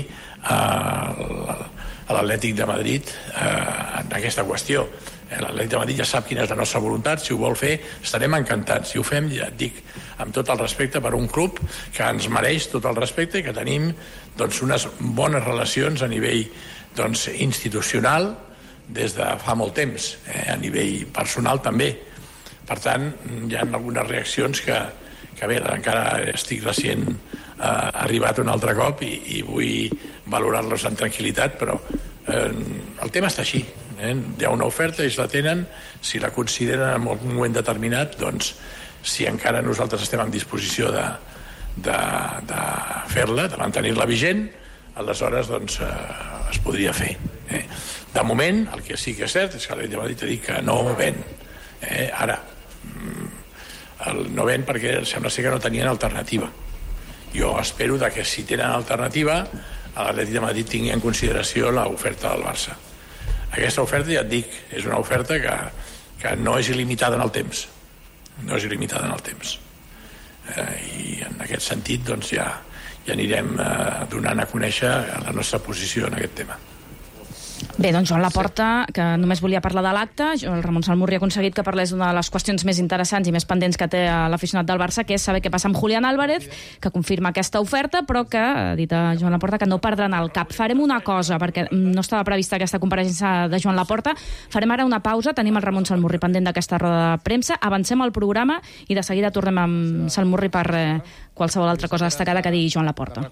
a l'Atlètic de Madrid en aquesta qüestió. L'Atlètic de Madrid ja sap quina és la nostra voluntat, si ho vol fer estarem encantats. Si ho fem, ja et dic, amb tot el respecte per un club que ens mereix tot el respecte i que tenim unes bones relacions a nivell institucional des de fa molt temps, a nivell personal també. Per tant, hi ha algunes reaccions que bé, encara estic recient arribat un altre cop i vull valorar-los amb tranquil·litat, però el tema està així. Hi ha una oferta, ells la tenen, si la consideren en un moment determinat, doncs si encara nosaltres estem en disposició de fer-la, de mantenir-la vigent, aleshores es podria fer. De moment, el que sí que és cert és que l'Atlètic de Madrid ha dit que no ven. Ara, no ven perquè sembla ser que no tenien alternativa. Jo espero que si tenen alternativa, l'Atlètic de Madrid tingui en consideració l'oferta del Barça. Aquesta oferta, ja et dic, és una oferta que no és il·limitada en el temps. No és il·limitada en el temps. I en aquest sentit, doncs, ja anirem donant a conèixer la nostra posició en aquest tema. Bé, doncs Joan Laporta, que només volia parlar de l'acte, el Ramon Salmurri ha aconseguit que parlés d'una de les qüestions més interessants i més pendents que té l'aficionat del Barça, que és saber què passa amb Julián Álvarez, que confirma aquesta oferta, però que ha dit a Joan Laporta que no perdran el cap. Farem una cosa, perquè no estava prevista aquesta compareixença de Joan Laporta, farem ara una pausa, tenim el Ramon Salmurri pendent d'aquesta roda de premsa, avancem el programa i de seguida tornem amb Salmurri per qualsevol altra cosa destacada que digui Joan Laporta.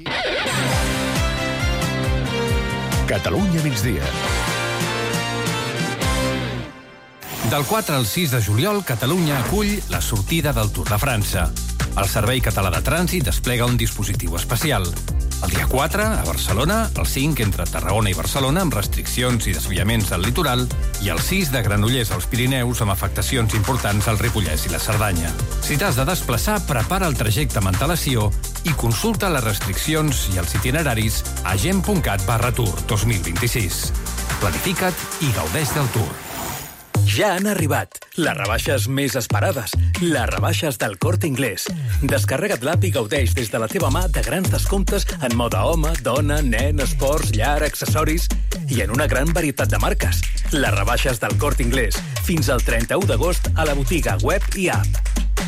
Catalunya migdia. Del 4 al 6 de juliol, Catalunya acull la sortida del Tour de França. El Servei Català de Trànsit desplega un dispositiu especial. El dia 4, a Barcelona, el 5 entre Tarragona i Barcelona, amb restriccions i desviaments al litoral, i el 6 de Granollers als Pirineus, amb afectacions importants al Ripollès i la Cerdanya. Si t'has de desplaçar, prepara el trajecte amb antelació i consulta les restriccions i els itineraris a gent.cat/Tour 2026. Planifica't i gaudeix del Tour. Ja han arribat les rebaixes més esperades, les rebaixes del Corte Inglés. Descarrega't l'app i gaudeix des de la teva mà de grans descomptes en moda home, dona, nen, esports, llar, accessoris i en una gran varietat de marques. Les rebaixes del Corte Inglés, fins al 31 d'agost a la botiga web i app.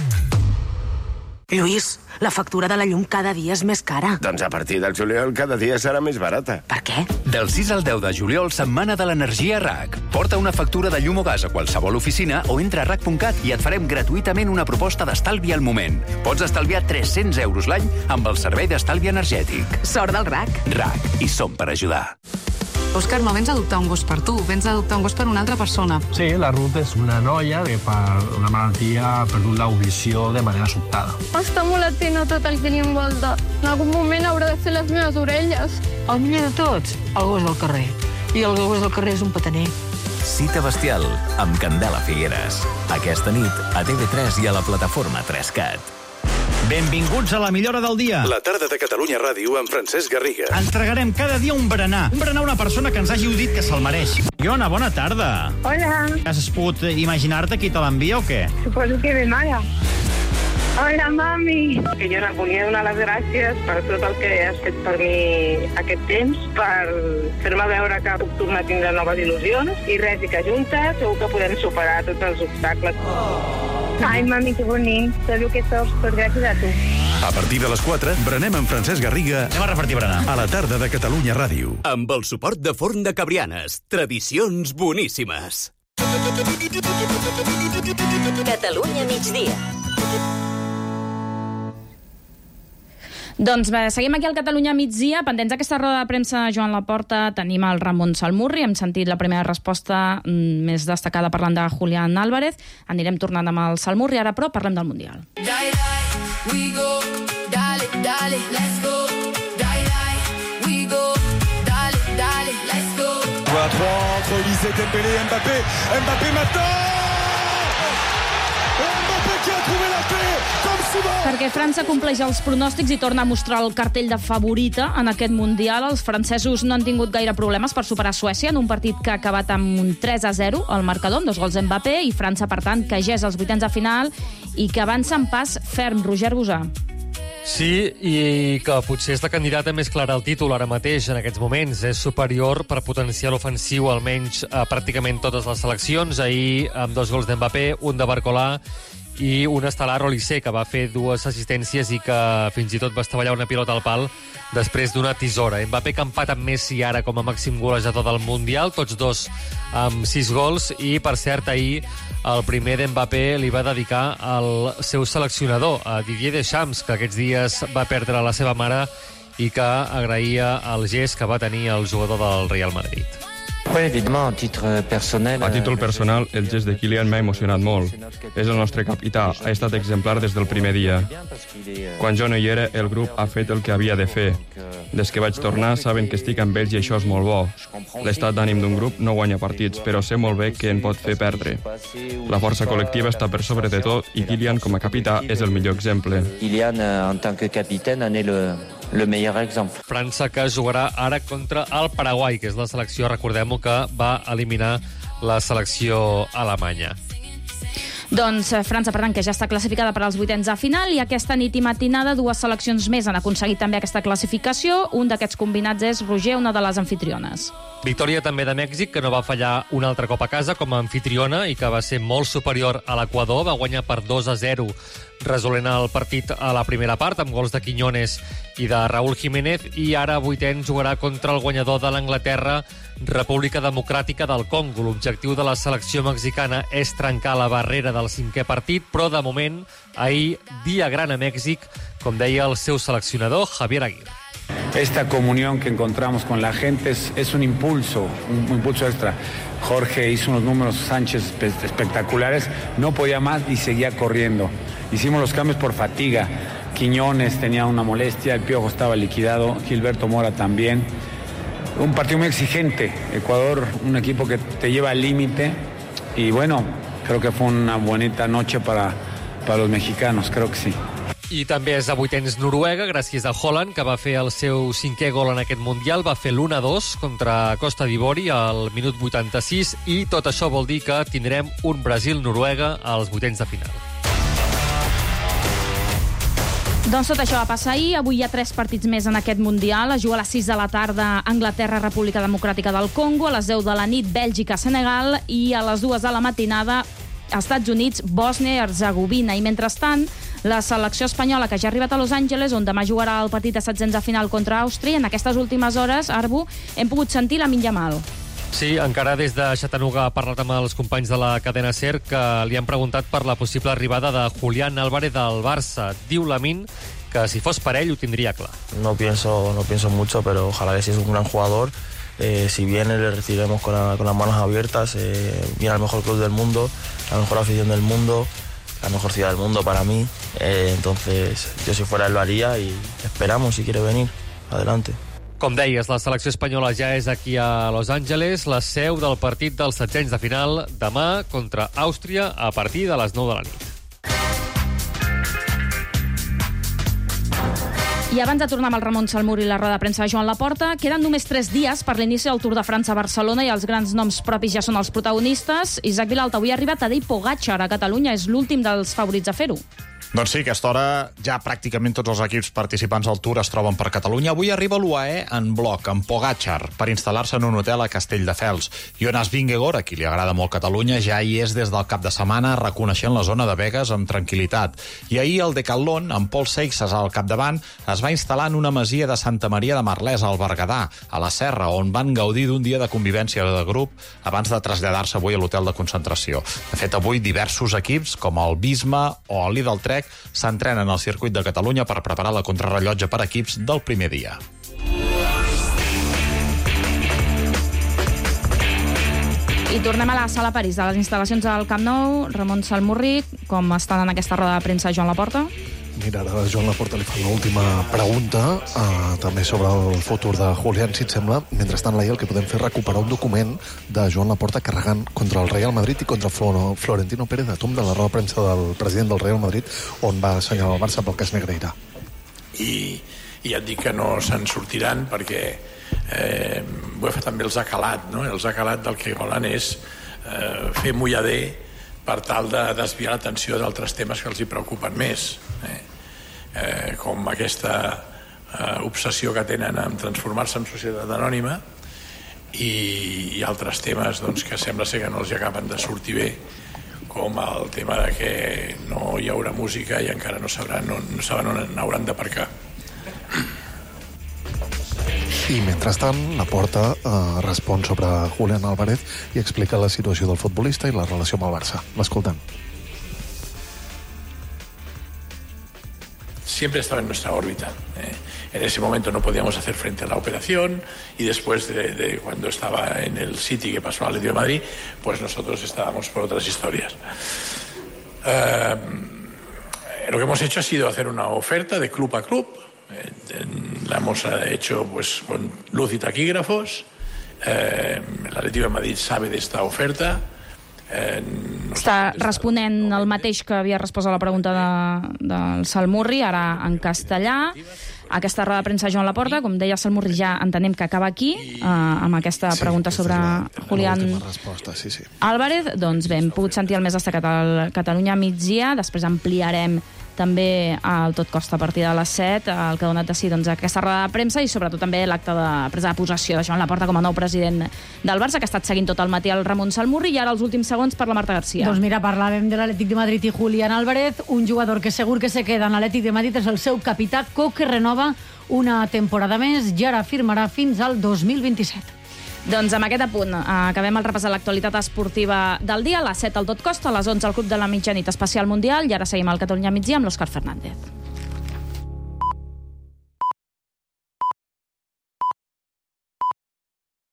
Lluís, la factura de la llum cada dia és més cara. Doncs a partir del juliol cada dia serà més barata. Per què? Del 6 al 10 de juliol, Setmana de l'Energia RAC. Porta una factura de llum o gas a qualsevol oficina o entra a RAC.cat i et farem gratuïtament una proposta d'estalvi al moment. Pots estalviar 300 euros l'any amb el servei d'estalvi energètic. Sort del RAC. RAC, i som per ajudar. Òscar, no vens a adoptar un gos per tu, vens a adoptar un gos per una altra persona. Sí, la Ruth és una noia que per una malaltia ha perdut l'audició de manera sobtada. Està molt atent a tot el que li envolta. En algun moment haurà de fer les meves orelles. El millor de tots, el gos del carrer. I el gos del carrer és un petaner. Cita bestial amb Candela Figueres. Aquesta nit a TV3 i a la plataforma 3CAT. Benvinguts a la millor hora del dia. La tarda de Catalunya Ràdio amb Francesc Garriga. Entregarem cada dia un berenar. Un berenar a una persona que ens hagi dit que se'l mereix. Iona, bona tarda. Hola. Has pogut imaginar-te qui te l'envia o què? Suposo que ve mare. Hola, mami. Que jo volia donar les gràcies per tot el que has fet per mi aquest temps, per fer-me veure que puc tornar a tindre noves il·lusions i res, i que juntes segur que podem superar tots els obstacles. Ai, mami, que bonic. Sabeu que sort, per gràcies a tu. A partir de les 4, berenem amb Francesc Garriga. Anem a repartir berenar. A la tarda de Catalunya Ràdio. Amb el suport de Forn de Cabrianes. Tradicions boníssimes. Catalunya migdia. Doncs bé, seguim aquí al Catalunya migdia. Pendents d'aquesta roda de premsa de Joan Laporta tenim el Ramon Salmurri. Hem sentit la primera resposta més destacada parlant de Julián Álvarez. Anirem tornant amb el Salmurri ara, però parlem del Mundial. We go, dale, dale, let's go. We go, dale, dale, let's go. 3 entre Olise, Dembélé, Mbappé. Mbappé maintenant. Mbappé qui a trouvé la clé comme Perquè França compleix els pronòstics i torna a mostrar el cartell de favorita en aquest Mundial. Els francesos no han tingut gaire problemes per superar Suècia en un partit que ha acabat amb un 3-0 al marcador, amb 2 gols d'Mbappé, i França, per tant, que ja és als vuitens de final i que avança en pas ferm. Roger Busà. Sí, i que potser és la candidata més clara al títol ara mateix, en aquests moments. És superior per potencial ofensiu almenys a pràcticament totes les seleccions. Ahir, amb 2 gols d'Mbappé, un de Barcolà i un estel·lar Olise, que va fer 2 assistències i que fins i tot va estavellar una pilota al pal després d'una tisora. Mbappé que empat amb Messi ara com a màxim golejador del Mundial, tots dos amb 6 gols, i per cert ahir el primer d'Mbappé li va dedicar al seu seleccionador, a Didier Deschamps, que aquests dies va perdre la seva mare i que agraïa el gest que va tenir el jugador del Real Madrid. A títol personal, el gest de Kylian m'ha emocionat molt. És el nostre capità, ha estat exemplar des del primer dia. Quan jo no hi era, el grup ha fet el que havia de fer. Des que vaig tornar, saben que estic amb ells i això és molt bo. L'estat d'ànim d'un grup no guanya partits, però sé molt bé que en pot fer perdre. La força col·lectiva està per sobre de tot i Kylian, com a capità, és el millor exemple. Kylian, en tant que capitaine, en és le millor exemple. França que jugarà ara contra el Paraguai, que és la selecció, recordem-ho, que va eliminar la selecció alemanya. Doncs França, per tant, que ja està classificada per als vuitens de final, i aquesta nit i matinada 2 seleccions més han aconseguit també aquesta classificació. Un d'aquests combinats és, Roger, una de les anfitriones. Victòria també de Mèxic, que no va fallar un altre cop a casa com a anfitriona i que va ser molt superior a l'Equador. Va guanyar per 2-0, resolent el partit a la primera part, amb gols de Quiñones i de Raúl Jiménez, i ara vuitens jugarà contra el guanyador de l'Anglaterra, República Democràtica del Congo. L'objectiu de la selecció mexicana és trencar la barrera del 5è partit, però de moment, ahir, dia gran a Mèxic, com deia el seu seleccionador, Javier Aguirre. Esta comunión que encontramos con la gente es un impulso extra. Jorge hizo unos números, Sánchez, espectaculares, no podía más y seguía corriendo. Hicimos los cambios por fatiga. Quiñones tenía una molestia, el Piojo estaba liquidado, Gilberto Mora también. Un partido muy exigente. Ecuador, un equipo que te lleva al límite, y bueno, creo que fue una bonita noche para los mexicanos, creo que sí. I també és a vuitens Noruega, gràcies a Haaland, que va fer el seu 5è gol en aquest Mundial. Va fer l'1-2 contra Costa d'Ivori al minut 86, i tot això vol dir que tindrem un Brasil-Noruega als vuitens de final. Doncs tot això va passar ahir. Avui hi ha 3 partits més en aquest Mundial. Es juga a les 6 de la tarda Anglaterra, República Democràtica del Congo, a les 10 de la nit Bèlgica, Senegal, i a les 2 de la matinada Estats Units, Bòsnia i Herzegovina. I mentrestant, la selecció espanyola, que ja ha arribat a Los Angeles, on demà jugarà el partit de setzents de final contra Àustria. En aquestes últimes hores, Arbu, hem pogut sentir Lamine Yamal. Sí, encara des de Chattanooga ha parlat amb els companys de la cadena SER, que li han preguntat per la possible arribada de Julián Álvarez del Barça. Diu Lamine que si fos per ell ho tindria clar. No pienso mucho, pero ojalá que si es un gran jugador. Si viene le recibiremos con las manos abiertas. Viene al mejor club del mundo, la mejor afición del mundo, la mejor ciudad del mundo para mí. Entonces yo si fuera él lo haría, y esperamos, si quiere venir, adelante. Com deies, la selecció espanyola ja és aquí a Los Angeles, la seu del partit dels setzents de final demà contra Àustria a partir de les 9 de la nit. I abans de tornar amb el Ramon Salmur i la roda de premsa de Joan Laporta, queden només 3 dies per l'inici del Tour de França a Barcelona, i els grans noms propis ja són els protagonistes. Isaac Vilalta, avui ha arribat Tadej Pogačar a Catalunya, és l'últim dels favorits a fer-ho. Doncs sí, a aquesta hora ja pràcticament tots els equips participants al Tour es troben per Catalunya. Avui arriba l'UAE en bloc, amb Pogačar, per instal·lar-se en un hotel a Castelldefels. Jonas Vingegaard, a qui li agrada molt Catalunya, ja hi és des del cap de setmana, reconeixent la zona de Begues amb tranquil·litat. I ahir el Decathlon, amb Pol Seixas al capdavant, es va instal·lar en una masia de Santa Maria de Merlès, al Berguedà, a la Serra, on van gaudir d'un dia de convivència de grup abans de traslladar-se avui a l'hotel de concentració. De fet, avui diversos equips, com el Bisma o el Lidl Trek, s'entrenen al circuit de Catalunya per preparar la contrarrellotge per equips del primer dia. I tornem a la sala París de les instal·lacions del Camp Nou. Ramon Salmurri, com estan en aquesta roda de premsa Joan Laporta? Mira, ara Joan Laporta li fa l'última pregunta, també sobre el futur de Julián, si et sembla. Mentrestant, Laia, el que podem fer és recuperar un document de Joan Laporta carregant contra el Real Madrid i contra Florentino Pérez de Tom, de la roda de premsa del president del Real Madrid, on va assenyalar el Barça pel cas Negreira. I ja et dic que no se'n sortiran perquè UEFA també els ha calat, no? Els ha calat del que volen és fer mullader per tal de desviar l'atenció d'altres temes que els hi preocupen més, com aquesta obsessió que tenen en transformar-se en societat anònima i altres temes que sembla ser que no els acaben de sortir bé, com el tema de que no hi haurà música i encara no saben on hauran d'aparcar. I mentrestant, Laporta respon sobre Julián Álvarez i explica la situació del futbolista i la relació amb el Barça. L'escoltem. Siempre estaba en nuestra órbita. En ese momento no podíamos hacer frente a la operación y después de cuando estaba en el City que pasó al Atlético de Madrid, pues nosotros estábamos por otras historias. Lo que hemos hecho ha sido hacer una oferta de club a club. La hemos hecho pues con luz y taquígrafos. El Atlético de Madrid sabe de esta oferta. Està responent el mateix que havia respost a la pregunta del Salmurri, ara en castellà. Aquesta roda de premsa Joan Laporta, com deia Salmurri, ja entenem que acaba aquí, amb aquesta pregunta sobre Julián Álvarez. Doncs bé, hem pogut sentir el més destacat al Catalunya migdia, després ampliarem també el Tot Costa a partir de les 7, el que ha donat de si aquesta roda de premsa i sobretot també l'acte de presa de possessió de Joan Laporta com a nou president del Barça, que ha estat seguint tot el matí el Ramon Salmurri, i ara els últims segons per la Marta García. Doncs mira, parlàvem de l'Atlètic de Madrid i Julián Álvarez, un jugador que segur que se queda en l'Atlètic de Madrid és el seu capità, que renova una temporada més i ara firmarà fins al 2027. Doncs amb aquest apunt acabem el repàs de l'actualitat esportiva del dia. A les 7 al Tot Costa, a les 11 al Club de la Mitjanit especial mundial, i ara seguim al Catalunya migdia amb l'Òscar Fernández.